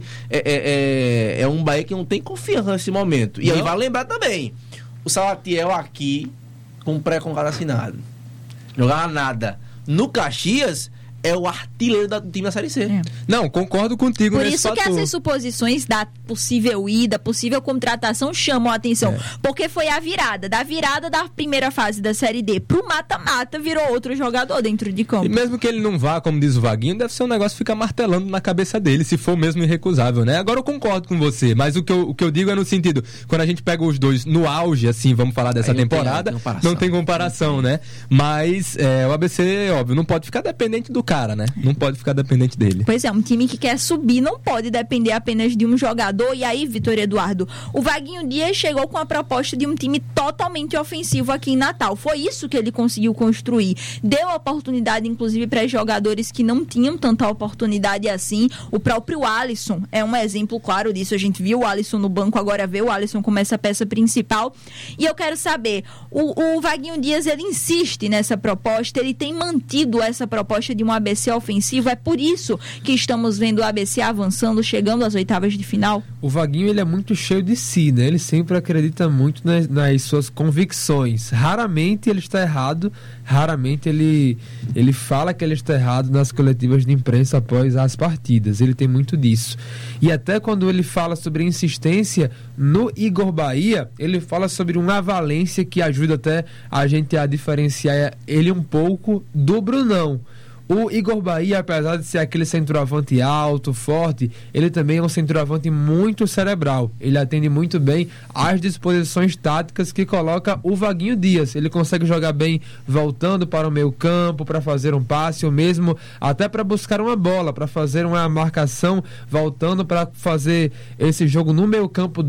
é um Bahia que não tem confiança nesse momento. E aí vai lembrar também, o Salatiel aqui com pré-contrato assinado, jogava nada. No Caxias é o artilheiro do time da Série C. Não, concordo contigo nesse fator. Por isso que essas suposições da possível ida, possível contratação chamam a atenção. Porque foi a virada. Da virada da primeira fase da Série D pro mata-mata, virou outro jogador dentro de campo. E mesmo que ele não vá, como diz o Vaguinho, deve ser um negócio que fica martelando na cabeça dele, se for mesmo irrecusável, né? Agora eu concordo com você, mas o que eu digo é no sentido, quando a gente pega os dois no auge, assim, vamos falar dessa temporada, não tem comparação, né? Mas o ABC, óbvio, não pode ficar dependente do cara, né? Não pode ficar dependente dele. Pois é, um time que quer subir não pode depender apenas de um jogador. E aí, Vitor Eduardo, o Vaguinho Dias chegou com a proposta de um time totalmente ofensivo aqui em Natal. Foi isso que ele conseguiu construir. Deu oportunidade, inclusive, para jogadores que não tinham tanta oportunidade assim. O próprio Alisson é um exemplo claro disso. A gente viu o Alisson no banco, agora vê o Alisson como essa peça principal. E eu quero saber, o Vaguinho Dias, ele insiste nessa proposta, ele tem mantido essa proposta de um ABC ofensivo. É por isso que estamos vendo o ABC avançando, chegando às oitavas de final. O Vaguinho, ele é muito cheio de si, né? Ele sempre acredita muito nas suas convicções. Raramente ele está errado, raramente ele fala que ele está errado nas coletivas de imprensa após as partidas. Ele tem muito disso. E até quando ele fala sobre insistência no Igor Bahia, ele fala sobre uma valência que ajuda até a gente a diferenciar ele um pouco do Brunão. O Igor Bahia, apesar de ser aquele centroavante alto, forte, ele também é um centroavante muito cerebral. Ele atende muito bem às disposições táticas que coloca o Vaguinho Dias. Ele consegue jogar bem voltando para o meio campo, para fazer um passe, ou mesmo até para buscar uma bola, para fazer uma marcação, voltando para fazer esse jogo no meio campo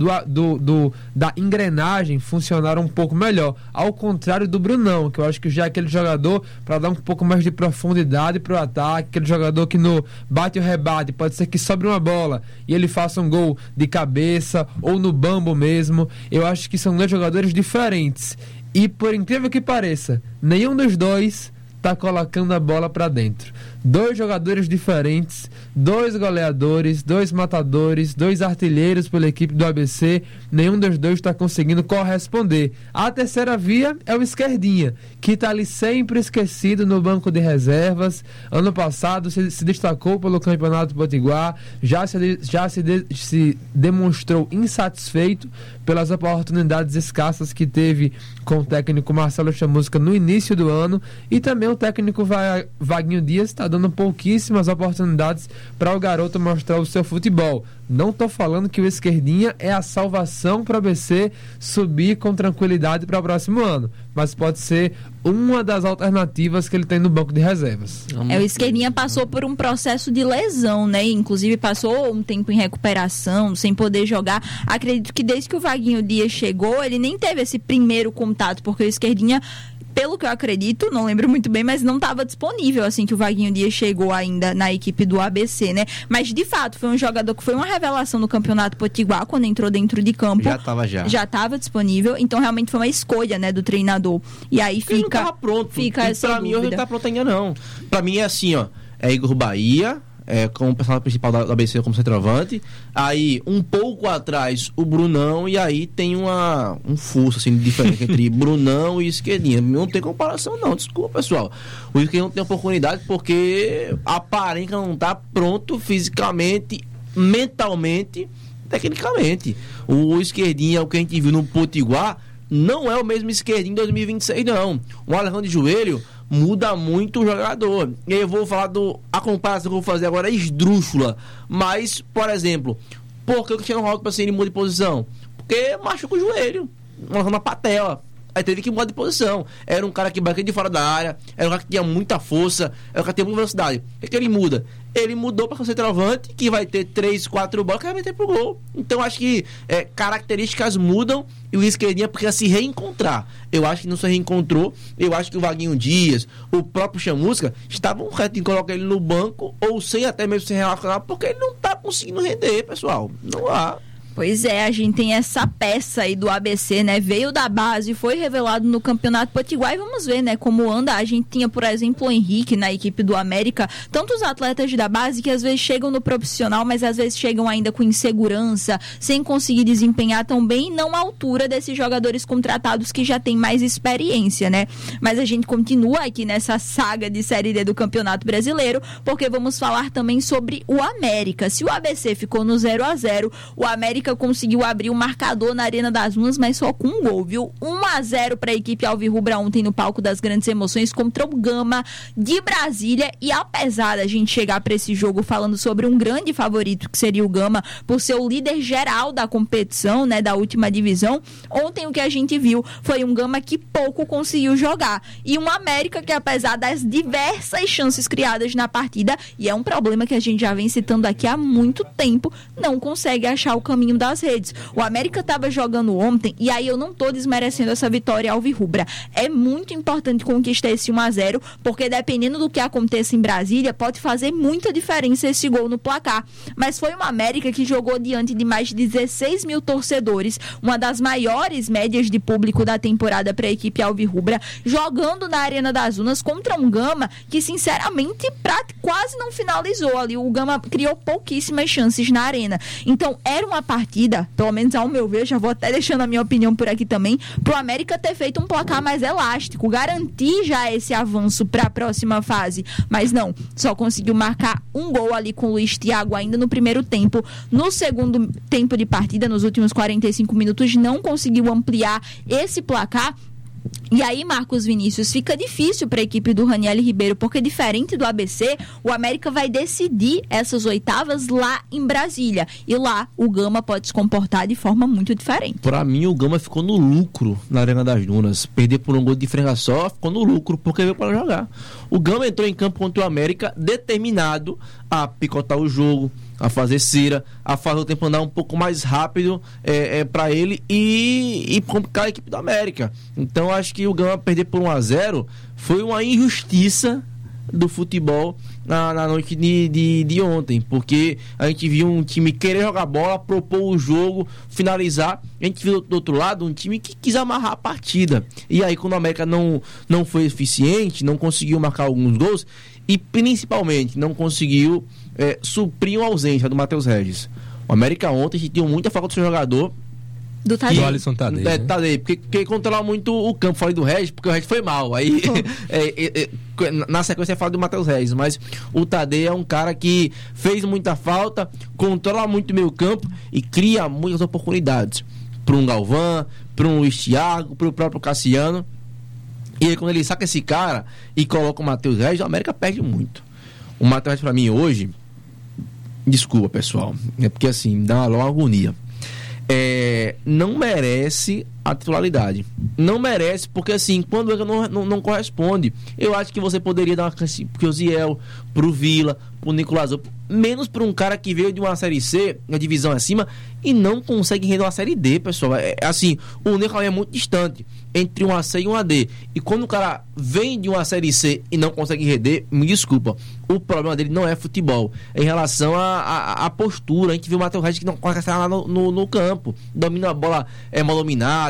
da engrenagem funcionar um pouco melhor. Ao contrário do Brunão, que eu acho que já é aquele jogador para dar um pouco mais de profundidade para o ataque, aquele jogador que no bate ou rebate, pode ser que sobre uma bola e ele faça um gol de cabeça ou no bambo mesmo. Eu acho que são dois jogadores diferentes e, por incrível que pareça, nenhum dos dois está colocando a bola para dentro. Dois jogadores diferentes, dois goleadores, dois matadores, dois artilheiros pela equipe do ABC, nenhum dos dois está conseguindo corresponder. A terceira via é o Esquerdinha, que está ali sempre esquecido no banco de reservas. Ano passado se destacou pelo Campeonato Potiguar, já se demonstrou insatisfeito pelas oportunidades escassas que teve com o técnico Marcelo Chamusca no início do ano, e também o técnico Vaguinho Dias está dando pouquíssimas oportunidades para o garoto mostrar o seu futebol. Não estou falando que o Esquerdinha é a salvação para o ABC subir com tranquilidade para o próximo ano, mas pode ser uma das alternativas que ele tem no banco de reservas. O Esquerdinha passou por um processo de lesão, né? Inclusive passou um tempo em recuperação, sem poder jogar. Acredito que desde que o Vaguinho Dias chegou, ele nem teve esse primeiro contato, porque o Esquerdinha, pelo que eu acredito, não lembro muito bem, mas não estava disponível assim que o Vaguinho Dias chegou ainda na equipe do ABC, né? Mas de fato foi um jogador que foi uma revelação no Campeonato Potiguar quando entrou dentro de campo. Já estava disponível, então realmente foi uma escolha, né, do treinador. E aí ele não tava pronto. Fica essa pra mim, dúvida. ele não tá pronto ainda não. Pra mim é assim, ó, é Igor Bahia, como personagem principal da ABC como centroavante. Aí, um pouco atrás, o Brunão, e aí tem um fosso assim, diferente entre Brunão e Esquerdinha. Não tem comparação, não. Desculpa, pessoal. O Esquerdinha não tem oportunidade porque aparenta não estar pronto fisicamente, mentalmente, tecnicamente. O Esquerdinha, o que a gente viu no Potiguar, não é o mesmo Esquerdinha em 2026, não. O Alejandro de joelho muda muito o jogador. E aí eu vou falar a comparação que eu vou fazer agora é esdrúxula. Mas, por exemplo, por que o Cristiano Ronaldo para ser muda de posição? Porque machuca o joelho, na patela. Aí teve que mudar de posição. Era um cara que batia de fora da área, era um cara que tinha muita força, era um cara que tinha muita velocidade. O que ele muda? Ele mudou para ser centroavante, que vai ter 3, 4 bolas que vai meter pro gol. Então acho que características mudam e o Esquerdinha precisa se reencontrar. Eu acho que não se reencontrou. Eu acho que o Vaguinho Dias, o próprio Chamusca, estavam retos em colocar ele no banco ou sem até mesmo se relacionar, porque ele não tá conseguindo render, pessoal. Não há. Pois é, a gente tem essa peça aí do ABC, né? Veio da base, foi revelado no Campeonato Potiguar e vamos ver, né? Como anda. A gente tinha, por exemplo, o Henrique na equipe do América, tantos atletas da base que às vezes chegam no profissional, mas às vezes chegam ainda com insegurança, sem conseguir desempenhar tão bem, não à altura desses jogadores contratados que já têm mais experiência, né? Mas a gente continua aqui nessa saga de Série D do Campeonato Brasileiro, porque vamos falar também sobre o América. Se o ABC ficou no 0-0, o América conseguiu abrir o marcador na Arena das Dunas, mas só com um gol, viu? 1-0 para a equipe alvirrubra ontem no palco das grandes emoções contra o Gama de Brasília. E apesar da gente chegar para esse jogo falando sobre um grande favorito que seria o Gama, por ser o líder geral da competição, né, da última divisão, ontem o que a gente viu foi um Gama que pouco conseguiu jogar e um América que, apesar das diversas chances criadas na partida, e é um problema que a gente já vem citando aqui há muito tempo, não consegue achar o caminho das redes. O América estava jogando ontem, e aí eu não estou desmerecendo essa vitória alvirrubra. É muito importante conquistar esse 1-0, porque dependendo do que aconteça em Brasília, pode fazer muita diferença esse gol no placar. Mas foi uma América que jogou diante de mais de 16 mil torcedores, uma das maiores médias de público da temporada para a equipe alvirrubra, jogando na Arena das Dunas contra um Gama que, sinceramente, quase não finalizou ali. O Gama criou pouquíssimas chances na arena. Então, era uma partida, pelo menos ao meu ver, já vou até deixando a minha opinião por aqui também, pro América ter feito um placar mais elástico, garantir já esse avanço para a próxima fase. Mas não, só conseguiu marcar um gol ali com o Luiz Thiago ainda no primeiro tempo. No segundo tempo de partida, nos últimos 45 minutos, não conseguiu ampliar esse placar. E aí, Marcos Vinícius, fica difícil para a equipe do Raniel Ribeiro, porque diferente do ABC, o América vai decidir essas oitavas lá em Brasília. E lá, o Gama pode se comportar de forma muito diferente. Para mim, o Gama ficou no lucro na Arena das Dunas. Perder por um gol de diferença só, ficou no lucro, porque veio para jogar. O Gama entrou em campo contra o América determinado a picotar o jogo, a fazer cera, a fazer o tempo andar um pouco mais rápido para ele e complicar a equipe do América. Então acho que o Gama perder por 1-0 foi uma injustiça do futebol na noite de ontem, porque a gente viu um time querer jogar bola, propor o jogo, finalizar. A gente viu do outro lado um time que quis amarrar a partida, e aí quando o América não foi eficiente, não conseguiu marcar alguns gols e principalmente não conseguiu suprir a ausência do Matheus Regis. O América ontem tinha muita falta do seu jogador, do Tadei. Do Alisson Tadei, né? Tadei, porque controla muito o campo. Falei do Regis, porque o Regis foi mal. Aí, na sequência, fala do Matheus Regis. Mas o Tadei é um cara que fez muita falta, controla muito o meio campo e cria muitas oportunidades. Para um Galvão, para um Luiz Thiago, para o próprio Cassiano. E aí, quando ele saca esse cara e coloca o Matheus Regis, o América perde muito. O Matheus Regis, para mim, hoje... Desculpa, pessoal. É porque, assim, dá uma agonia. Não merece a titularidade. Não merece, porque assim, quando ele não corresponde, eu acho que você poderia dar uma chance pro Ziel, pro Vila, pro Nicolás, menos para um cara que veio de uma Série C, uma divisão acima, e não consegue render uma Série D, pessoal. Assim, o Nicolás é muito distante entre um AC e um AD. E quando o cara vem de uma Série C e não consegue render, me desculpa, o problema dele não é futebol, é em relação à postura. A gente viu o Matheus Regis que não consegue estar lá no campo, domina a bola mal dominada,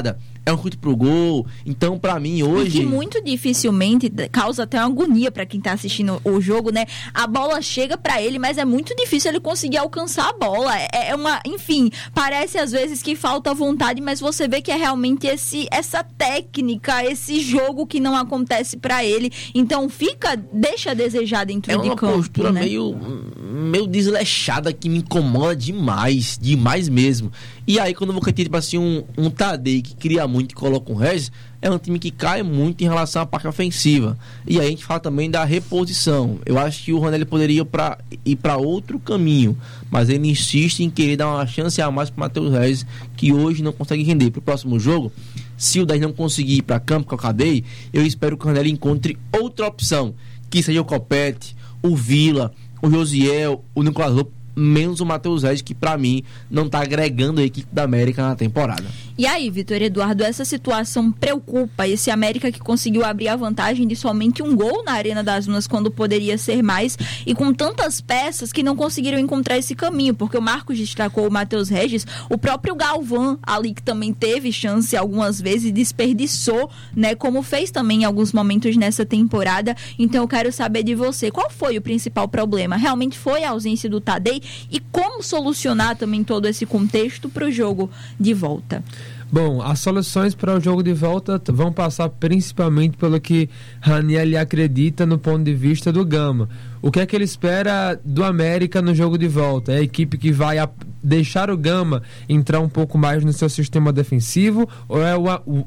é um chute pro gol. Então, pra mim, hoje... E que muito dificilmente causa até uma agonia pra quem tá assistindo o jogo, né? A bola chega pra ele, mas é muito difícil ele conseguir alcançar a bola. Enfim, parece às vezes que falta vontade, mas você vê que é realmente essa técnica, esse jogo que não acontece pra ele. Então deixa a desejar dentro de campo. É uma postura, né? meio desleixada que me incomoda demais mesmo. E aí quando você tem tipo assim um Tadei que cria muito e coloca um Regis, é um time que cai muito em relação à parte ofensiva. E aí a gente fala também da reposição. Eu acho que o Ranieri poderia ir para outro caminho, mas ele insiste em querer dar uma chance a mais para o Matheus Regis, que hoje não consegue render. Para o próximo jogo, se o 10 não conseguir ir para campo com a Tadei, eu espero que o Ranieri encontre outra opção, que seja o Copete, o Vila, o Josiel, o Nicolas Lopo, menos o Matheus Regis, que pra mim não tá agregando a equipe da América na temporada. E aí, Vitor Eduardo, essa situação preocupa esse América que conseguiu abrir a vantagem de somente um gol na Arena das Dunas quando poderia ser mais, e com tantas peças que não conseguiram encontrar esse caminho, porque o Marcos destacou o Matheus Regis, o próprio Galvão ali que também teve chance algumas vezes e desperdiçou, né, como fez também em alguns momentos nessa temporada. Então eu quero saber de você, qual foi o principal problema? Realmente foi a ausência do Tadei? E como solucionar também todo esse contexto para o jogo de volta? Bom, as soluções para o jogo de volta vão passar principalmente pelo que Ranieri acredita no ponto de vista do Gama. O que é que ele espera do América no jogo de volta? É a equipe que vai deixar o Gama entrar um pouco mais no seu sistema defensivo, ou é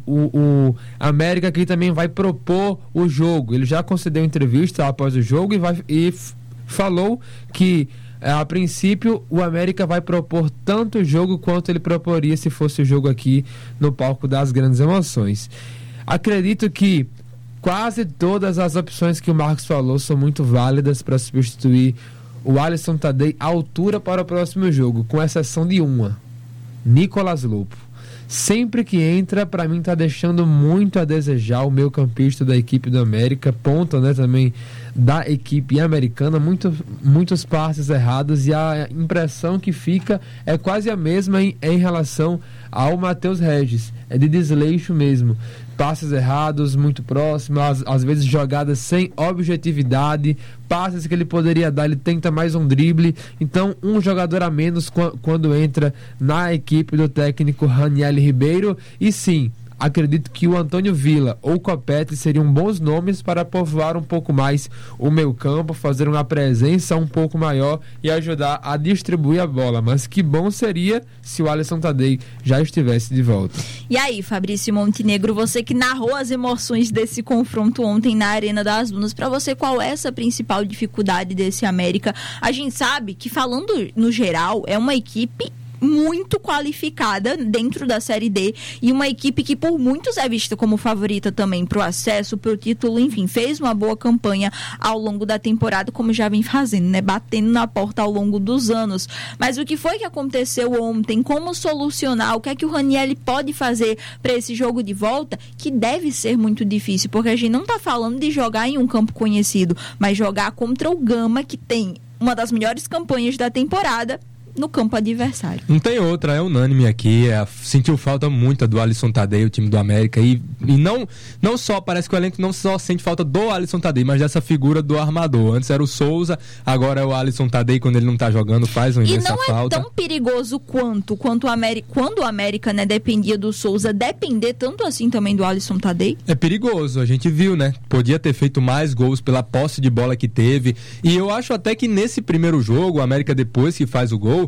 o América que também vai propor o jogo? Ele já concedeu entrevista após o jogo e falou que a princípio o América vai propor tanto o jogo quanto ele proporia se fosse o jogo aqui no palco das grandes emoções. Acredito que quase todas as opções que o Marcos falou são muito válidas para substituir o Alisson Tadei à altura para o próximo jogo, com exceção de uma: Nicolas Lopo. Sempre que entra, para mim tá deixando muito a desejar o meio campista da equipe do América, ponta, né, também da equipe americana, muitos passes errados, e a impressão que fica é quase a mesma em relação ao Matheus Regis, é de desleixo mesmo, passes errados, muito próximos, às vezes jogadas sem objetividade, passes que ele poderia dar, ele tenta mais um drible. Então um jogador a menos quando entra na equipe do técnico Ranieri Ribeiro. E sim, acredito que o Antônio Vila ou o Copete seriam bons nomes para povoar um pouco mais o meio campo, fazer uma presença um pouco maior e ajudar a distribuir a bola. Mas que bom seria se o Alisson Tadei já estivesse de volta. E aí, Fabrício Montenegro, você que narrou as emoções desse confronto ontem na Arena das Dunas, para você qual é essa principal dificuldade desse América? A gente sabe que, falando no geral, é uma equipe muito qualificada dentro da Série D e uma equipe que por muitos é vista como favorita também para o acesso, para o título, enfim, fez uma boa campanha ao longo da temporada, como já vem fazendo, né, batendo na porta ao longo dos anos. Mas o que foi que aconteceu ontem? Como solucionar? O que é que o Ranieri pode fazer para esse jogo de volta, que deve ser muito difícil, porque a gente não está falando de jogar em um campo conhecido, mas jogar contra o Gama, que tem uma das melhores campanhas da temporada no campo adversário. Não tem outra, é unânime aqui. Sentiu falta muito do Alisson Tadei, o time do América, e não só, parece que o elenco não só sente falta do Alisson Tadei, mas dessa figura do armador. Antes era o Souza, agora é o Alisson Tadei. Quando ele não tá jogando, faz uma imensa falta. E não é tão perigoso quando o América, né, dependia do Souza, depender tanto assim também do Alisson Tadei? É perigoso, a gente viu, né? Podia ter feito mais gols pela posse de bola que teve, e eu acho até que nesse primeiro jogo, o América, depois que faz o gol,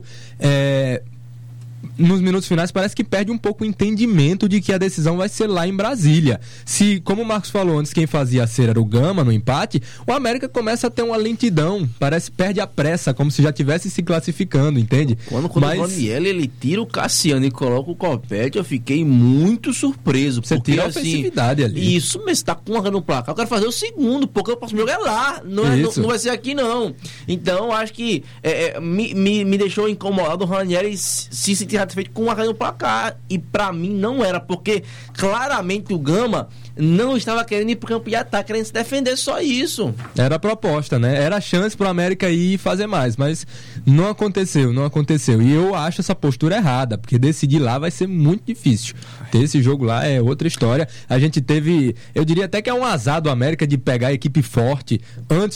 nos minutos finais parece que perde um pouco o entendimento de que a decisão vai ser lá em Brasília. Se, como o Marcos falou antes, quem fazia a cera era o Gama no empate, o América começa a ter uma lentidão, perde a pressa, como se já tivesse se classificando, entende? Quando o Ranieri, ele tira o Cassiano e coloca o Copete, eu fiquei muito surpreso. Você porque, tira a ofensividade ali. Isso, mas você tá com uma no placar, eu quero fazer o segundo, porque o próximo jogo é lá, não vai ser aqui não. Então, acho que me deixou incomodado o Ranieri se sentir era feito com uma no placar. E pra mim não era, porque claramente o Gama não estava querendo ir pro campo de ataque, querendo se defender, só isso. Era a proposta, né? Era a chance pro América ir fazer mais, mas não aconteceu. E eu acho essa postura errada, porque decidir lá vai ser muito difícil. Ter esse jogo lá é outra história. A gente teve, eu diria até que é um azar do América de pegar a equipe forte antes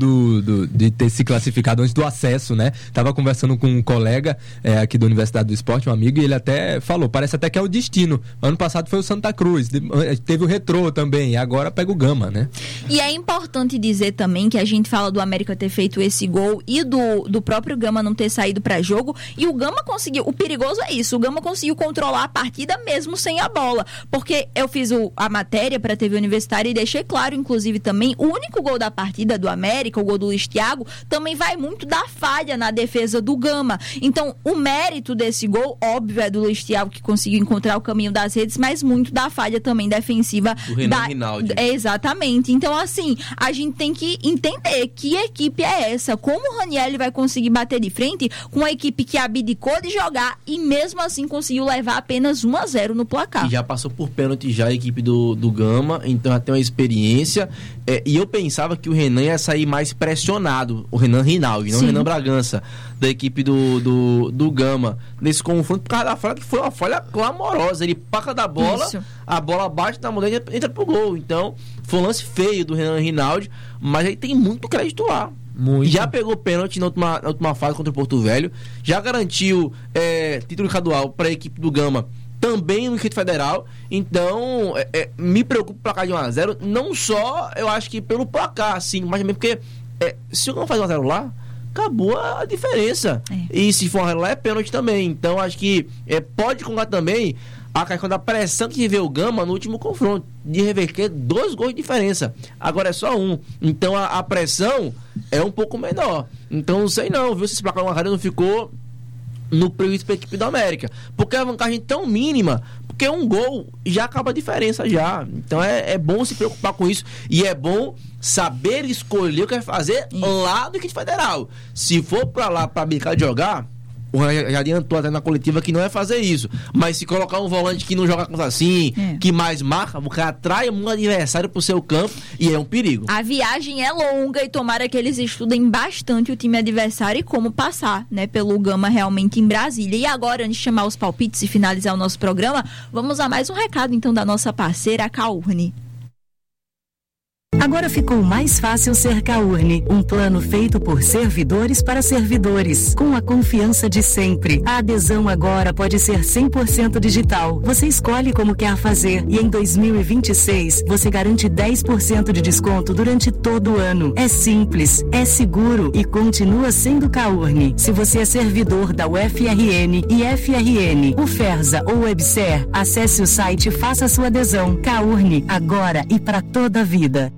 de ter se classificado, antes do acesso, né? Tava conversando com um colega aqui da Universidade do Esporte, um amigo, e ele até falou, parece até que é o destino. Ano passado foi o Santa Cruz, teve o Retrô também, e agora pega o Gama, né? E é importante dizer também que a gente fala do América ter feito esse gol e do próprio Gama não ter saído para jogo, e o Gama conseguiu, o perigoso é isso, o Gama conseguiu controlar a partida mesmo sem a bola, porque eu fiz a matéria para a TV Universitária e deixei claro, inclusive também, o único gol da partida do América, o gol do Luiz Thiago, também vai muito da falha na defesa do Gama. Então, o mérito desse gol, óbvio, é do Luiz Thiago, que conseguiu encontrar o caminho das redes, mas muito da falha também defensiva do Renan Rinaldi. Exatamente. Então, assim, a gente tem que entender que equipe é essa, como o Ranieri vai conseguir bater de frente com uma equipe que abdicou de jogar e mesmo assim conseguiu levar apenas 1-0 no placar. E já passou por pênalti já a equipe do Gama, então já tem uma experiência, e eu pensava que o Renan ia sair mais pressionado, o Renan Rinaldi, não o Renan Bragança, da equipe do Gama, nesse confronto, por causa da falha, que foi uma falha clamorosa, ele paca da bola, a bola bate na mão, entra pro gol, então foi um lance feio do Renan Rinaldi, mas aí tem muito crédito lá. Muito. Já pegou pênalti na última fase contra o Porto Velho, já garantiu título estadual para a equipe do Gama também no Distrito Federal, então me preocupa o placar de 1-0, não só eu acho que pelo placar, assim, mas também porque se o Gama faz 1-0 lá, acabou a diferença, e se for 1-0 lá é pênalti também, então acho que pode contar também a questão da pressão que viveu o Gama no último confronto, de reverter 2 gols de diferença, agora é só 1, então a pressão é um pouco menor, então não sei não, viu, se esse placar 1-0 não ficou no prejuízo para a equipe da América, porque é uma vantagem tão mínima, porque um gol já acaba a diferença já, então é bom se preocupar com isso, e é bom saber escolher o que vai fazer lá do Distrito Federal. Se for para lá para brincar de jogar, o Ranieri já adiantou até na coletiva que não é fazer isso, mas se colocar um volante que não joga contra assim, que mais marca, o cara atrai um adversário pro seu campo e é um perigo. A viagem é longa e tomara que eles estudem bastante o time adversário e como passar, né, pelo Gama realmente em Brasília. E agora, antes de chamar os palpites e finalizar o nosso programa, vamos a mais um recado então da nossa parceira, a Caurne. Agora ficou mais fácil ser Caurne, um plano feito por servidores para servidores, com a confiança de sempre. A adesão agora pode ser 100% digital. Você escolhe como quer fazer e em 2026 você garante 10% de desconto durante todo o ano. É simples, é seguro e continua sendo Caurne. Se você é servidor da UFRN e FRN, UFERSA ou Webser, acesse o site e faça sua adesão. Caurne, agora e para toda a vida.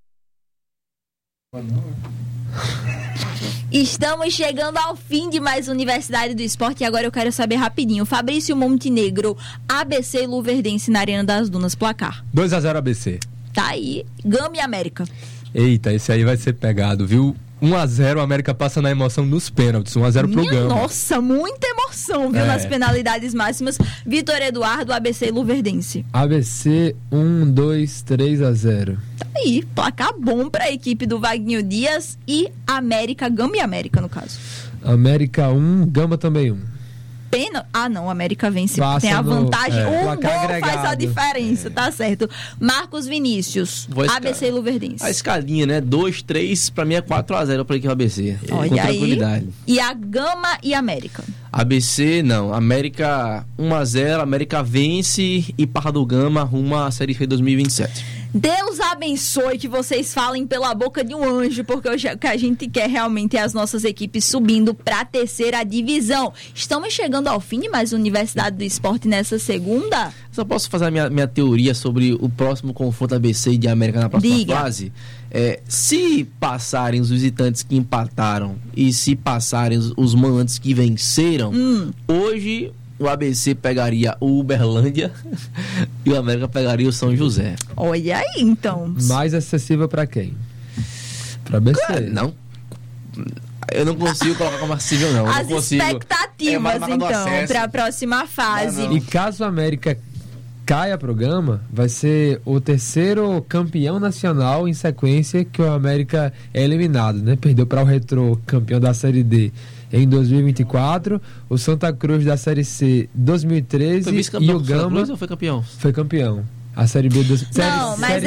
Estamos chegando ao fim de mais Universidade do Esporte e agora eu quero saber rapidinho. Fabrício Montenegro, ABC e Luverdense na Arena das Dunas, placar. 2-0 ABC. Tá aí, Gama e América. Eita, esse aí vai ser pegado, viu? 1-0, o América passa na emoção nos pênaltis, 1-0 pro Gama. Nossa, muita emoção, viu, nas penalidades máximas. Vitor Eduardo, ABC e Luverdense. ABC 1-2-3-0. Tá aí, placar bom pra equipe do Wagner Dias e América, Gama e América no caso. América 1, Gama também 1. Não, a América vence, Passa tem a vantagem, um gol agregado. faz a diferença, tá certo. Marcos Vinícius, ABC e Luverdense. A escadinha, né, 2-3, pra mim é 4-0 pra equipe ABC. Olha com aí. tranquilidade. E a Gama e América? ABC, não, América 1-0, América vence e Parra do Gama arruma a Série C 2027. Deus abençoe que vocês falem pela boca de um anjo, porque o que a gente quer realmente é as nossas equipes subindo para a terceira divisão. Estamos chegando ao fim de mais Universidade do Esporte nessa segunda. Só posso fazer a minha teoria sobre o próximo confronto ABC e de América na próxima fase? Se passarem os visitantes que empataram e se passarem os mandantes que venceram, hoje o ABC pegaria o Uberlândia e o América pegaria o São José. Olha aí, então. Mais acessível pra quem? Pra ABC. Não. Eu não consigo colocar como acessível, não. As expectativas, então, para a próxima fase. E caso a América caia pro Gama, vai ser o terceiro campeão nacional em sequência que o América é eliminado, né? Perdeu para o Retrô, campeão da Série D em 2024, o Santa Cruz da Série C 2013 foi vice-campeão e o Gama... Santa Cruz ou foi campeão? Foi campeão. A Série B dos Não, mas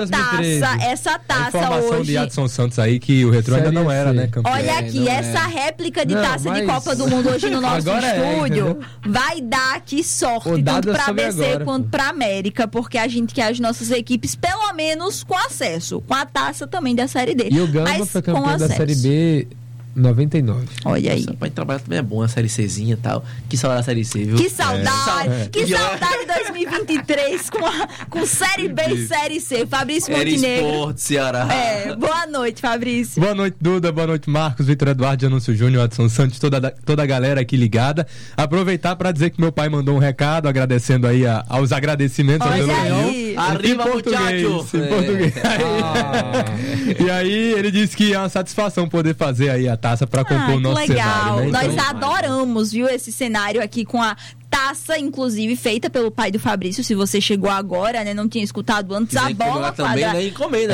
essa taça informação hoje. de Adson Santos aí que o Retrô ainda não era, né, campeão. Olha aqui, essa réplica de taça de Copa do Mundo hoje no nosso estúdio vai dar aqui sorte tanto pra ABC quanto pra América, porque a gente quer as nossas equipes pelo menos com acesso, com a taça também da Série D. E o Gama foi campeão da Série B 99. Olha aí. Pra trabalhar também é bom, a Série Czinha e tal. Que saudade da Série C, viu? Que saudade! Que saudade de 2023 com Série B e Série C. Fabrício Montenegro. Esporte, Ceará. Boa noite, Fabrício. Boa noite, Duda. Boa noite, Marcos, Vitor Eduardo, Janúncio Júnior, Adson Santos, toda a galera aqui ligada. Aproveitar para dizer que meu pai mandou um recado, agradecendo aí aos agradecimentos. Olha aí. Arriba, em português. Em português. E aí, ele disse que é uma satisfação poder fazer aí a taça para compor o nosso legal. cenário, né? Nós adoramos, viu, esse cenário aqui com a taça, inclusive, feita pelo pai do Fabrício. Se você chegou agora, né, não tinha escutado antes, a bola também, né, encomenda.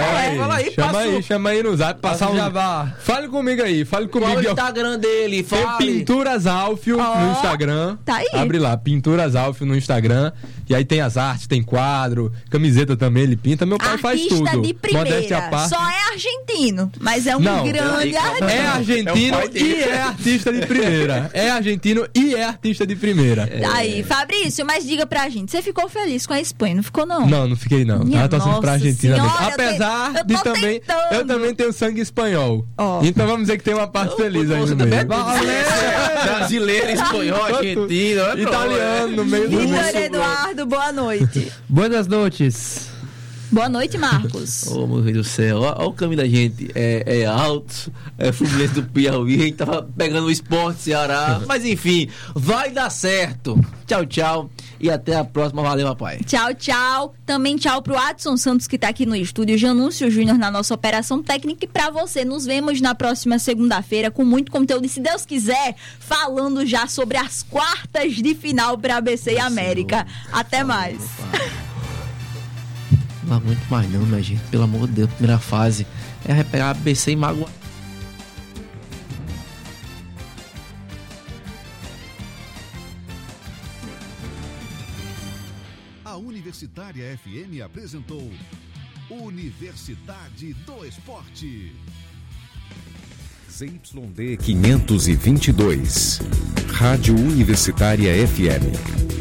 Chama aí no zap, passar um jabá. Fale comigo aí, fale comigo. Qual o Instagram dele? Tem Pinturas Alfio no Instagram. Tá aí. Abre lá, Pinturas Alfio no Instagram. E aí tem as artes, tem quadro, camiseta também ele pinta. Meu pai faz tudo. Artista de primeira. Modéstia à parte. Só é argentino, mas é um grande artista. É argentino e é artista de primeira. É argentino e é artista de primeira. Aí, Fabrício, mas diga pra gente, você ficou feliz com a Espanha, não ficou não? Não fiquei não. Minha Tava torcendo pra Argentina mesmo. Senhora, Apesar de também, eu também tenho sangue espanhol. Então vamos dizer que tem uma parte feliz aí no meio. Brasileiro, espanhol, argentino, italiano no meio do mundo. Vitor Eduardo, boa noite. Boas noites. Boa noite, Marcos. Ô, meu Deus do céu, olha o caminho da gente. É alto, é Fluminense do Piauí, a gente tava pegando o Esporte Ceará. Mas enfim, vai dar certo. Tchau, tchau. E até a próxima. Valeu, papai. Tchau, tchau. Também tchau pro Adson Santos, que tá aqui no estúdio, Janúncio Júnior na nossa operação técnica. E pra você, nos vemos na próxima segunda-feira com muito conteúdo. E se Deus quiser, falando já sobre as quartas de final pra ABC e América. Até mais. Não aguento mais não, minha gente. Pelo amor de Deus, primeira fase é pegar a ABC e magoar. A Universitária FM apresentou Universidade do Esporte. ZYD 522, Rádio Universitária FM,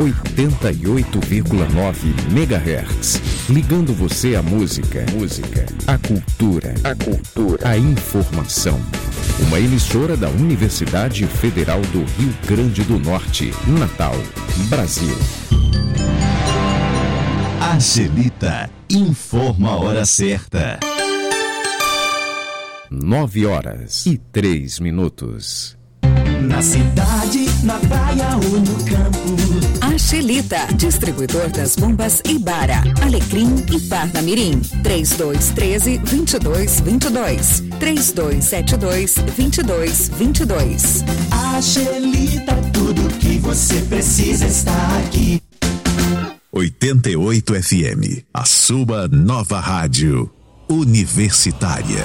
88,9 MHz. Ligando você à música, à cultura, à informação. Uma emissora da Universidade Federal do Rio Grande do Norte, Natal, Brasil. Angelita informa a hora certa. 9h03. Na cidade, na praia ou no campo. Angelita, distribuidor das bombas Ibara, Alecrim e Parnamirim. 3213-2222. 3272-2222. Angelita, tudo que você precisa está aqui. 88 FM, a sua nova rádio universitária.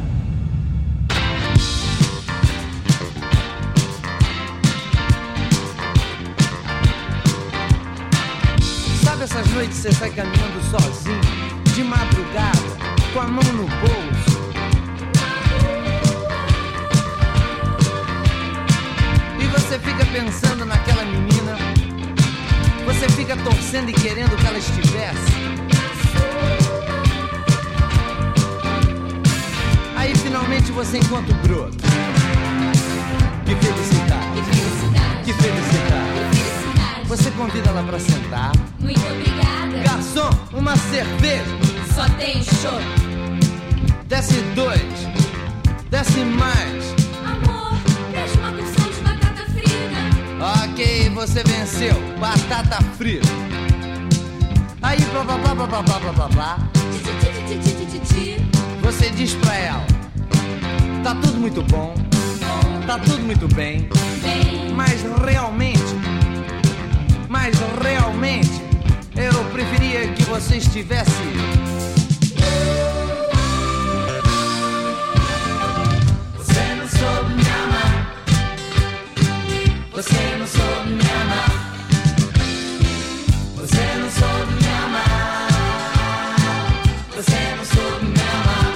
Sabe essas noites você sai caminhando sozinho, de madrugada, com a mão no bolso? E você fica pensando naquela menina, você fica torcendo e querendo que ela estivesse. Aí finalmente você encontra o broto. Que felicidade. Que felicidade. Que felicidade. Que felicidade. Você convida ela pra sentar. Muito obrigada. Garçom, uma cerveja. Só tem chopp. Desce 2. Desce mais. Amor, deixa uma porção de batata frita. Ok, você venceu. Batata frita. Aí, blá blá blá blá blá blá blá blá. Você diz pra ela: Tá tudo muito bom, tá tudo muito bem. Mas realmente, eu preferia que você estivesse. Você não soube me amar. Você não soube me amar. Você não soube me amar. Você não soube me amar.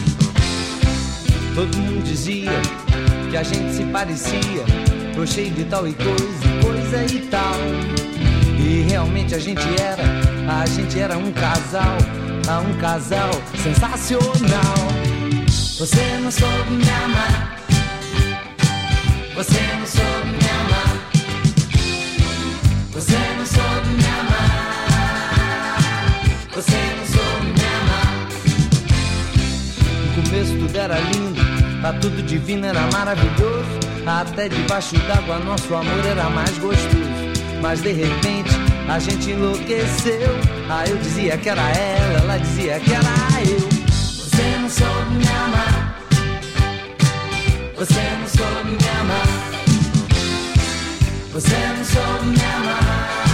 Todo mundo dizia que a gente se parecia, gostei de tal e coisa e tal. E realmente a gente era um casal sensacional. Você não soube me amar. Você não soube me amar. Você não soube me amar. Você não soube me amar. No começo tudo era lindo, tá tudo divino, era maravilhoso. Até debaixo d'água nosso amor era mais gostoso. Mas de repente a gente enlouqueceu. Aí eu dizia que era ela dizia que era eu. Você não soube me amar. Você não soube me amar. Você não soube me amar.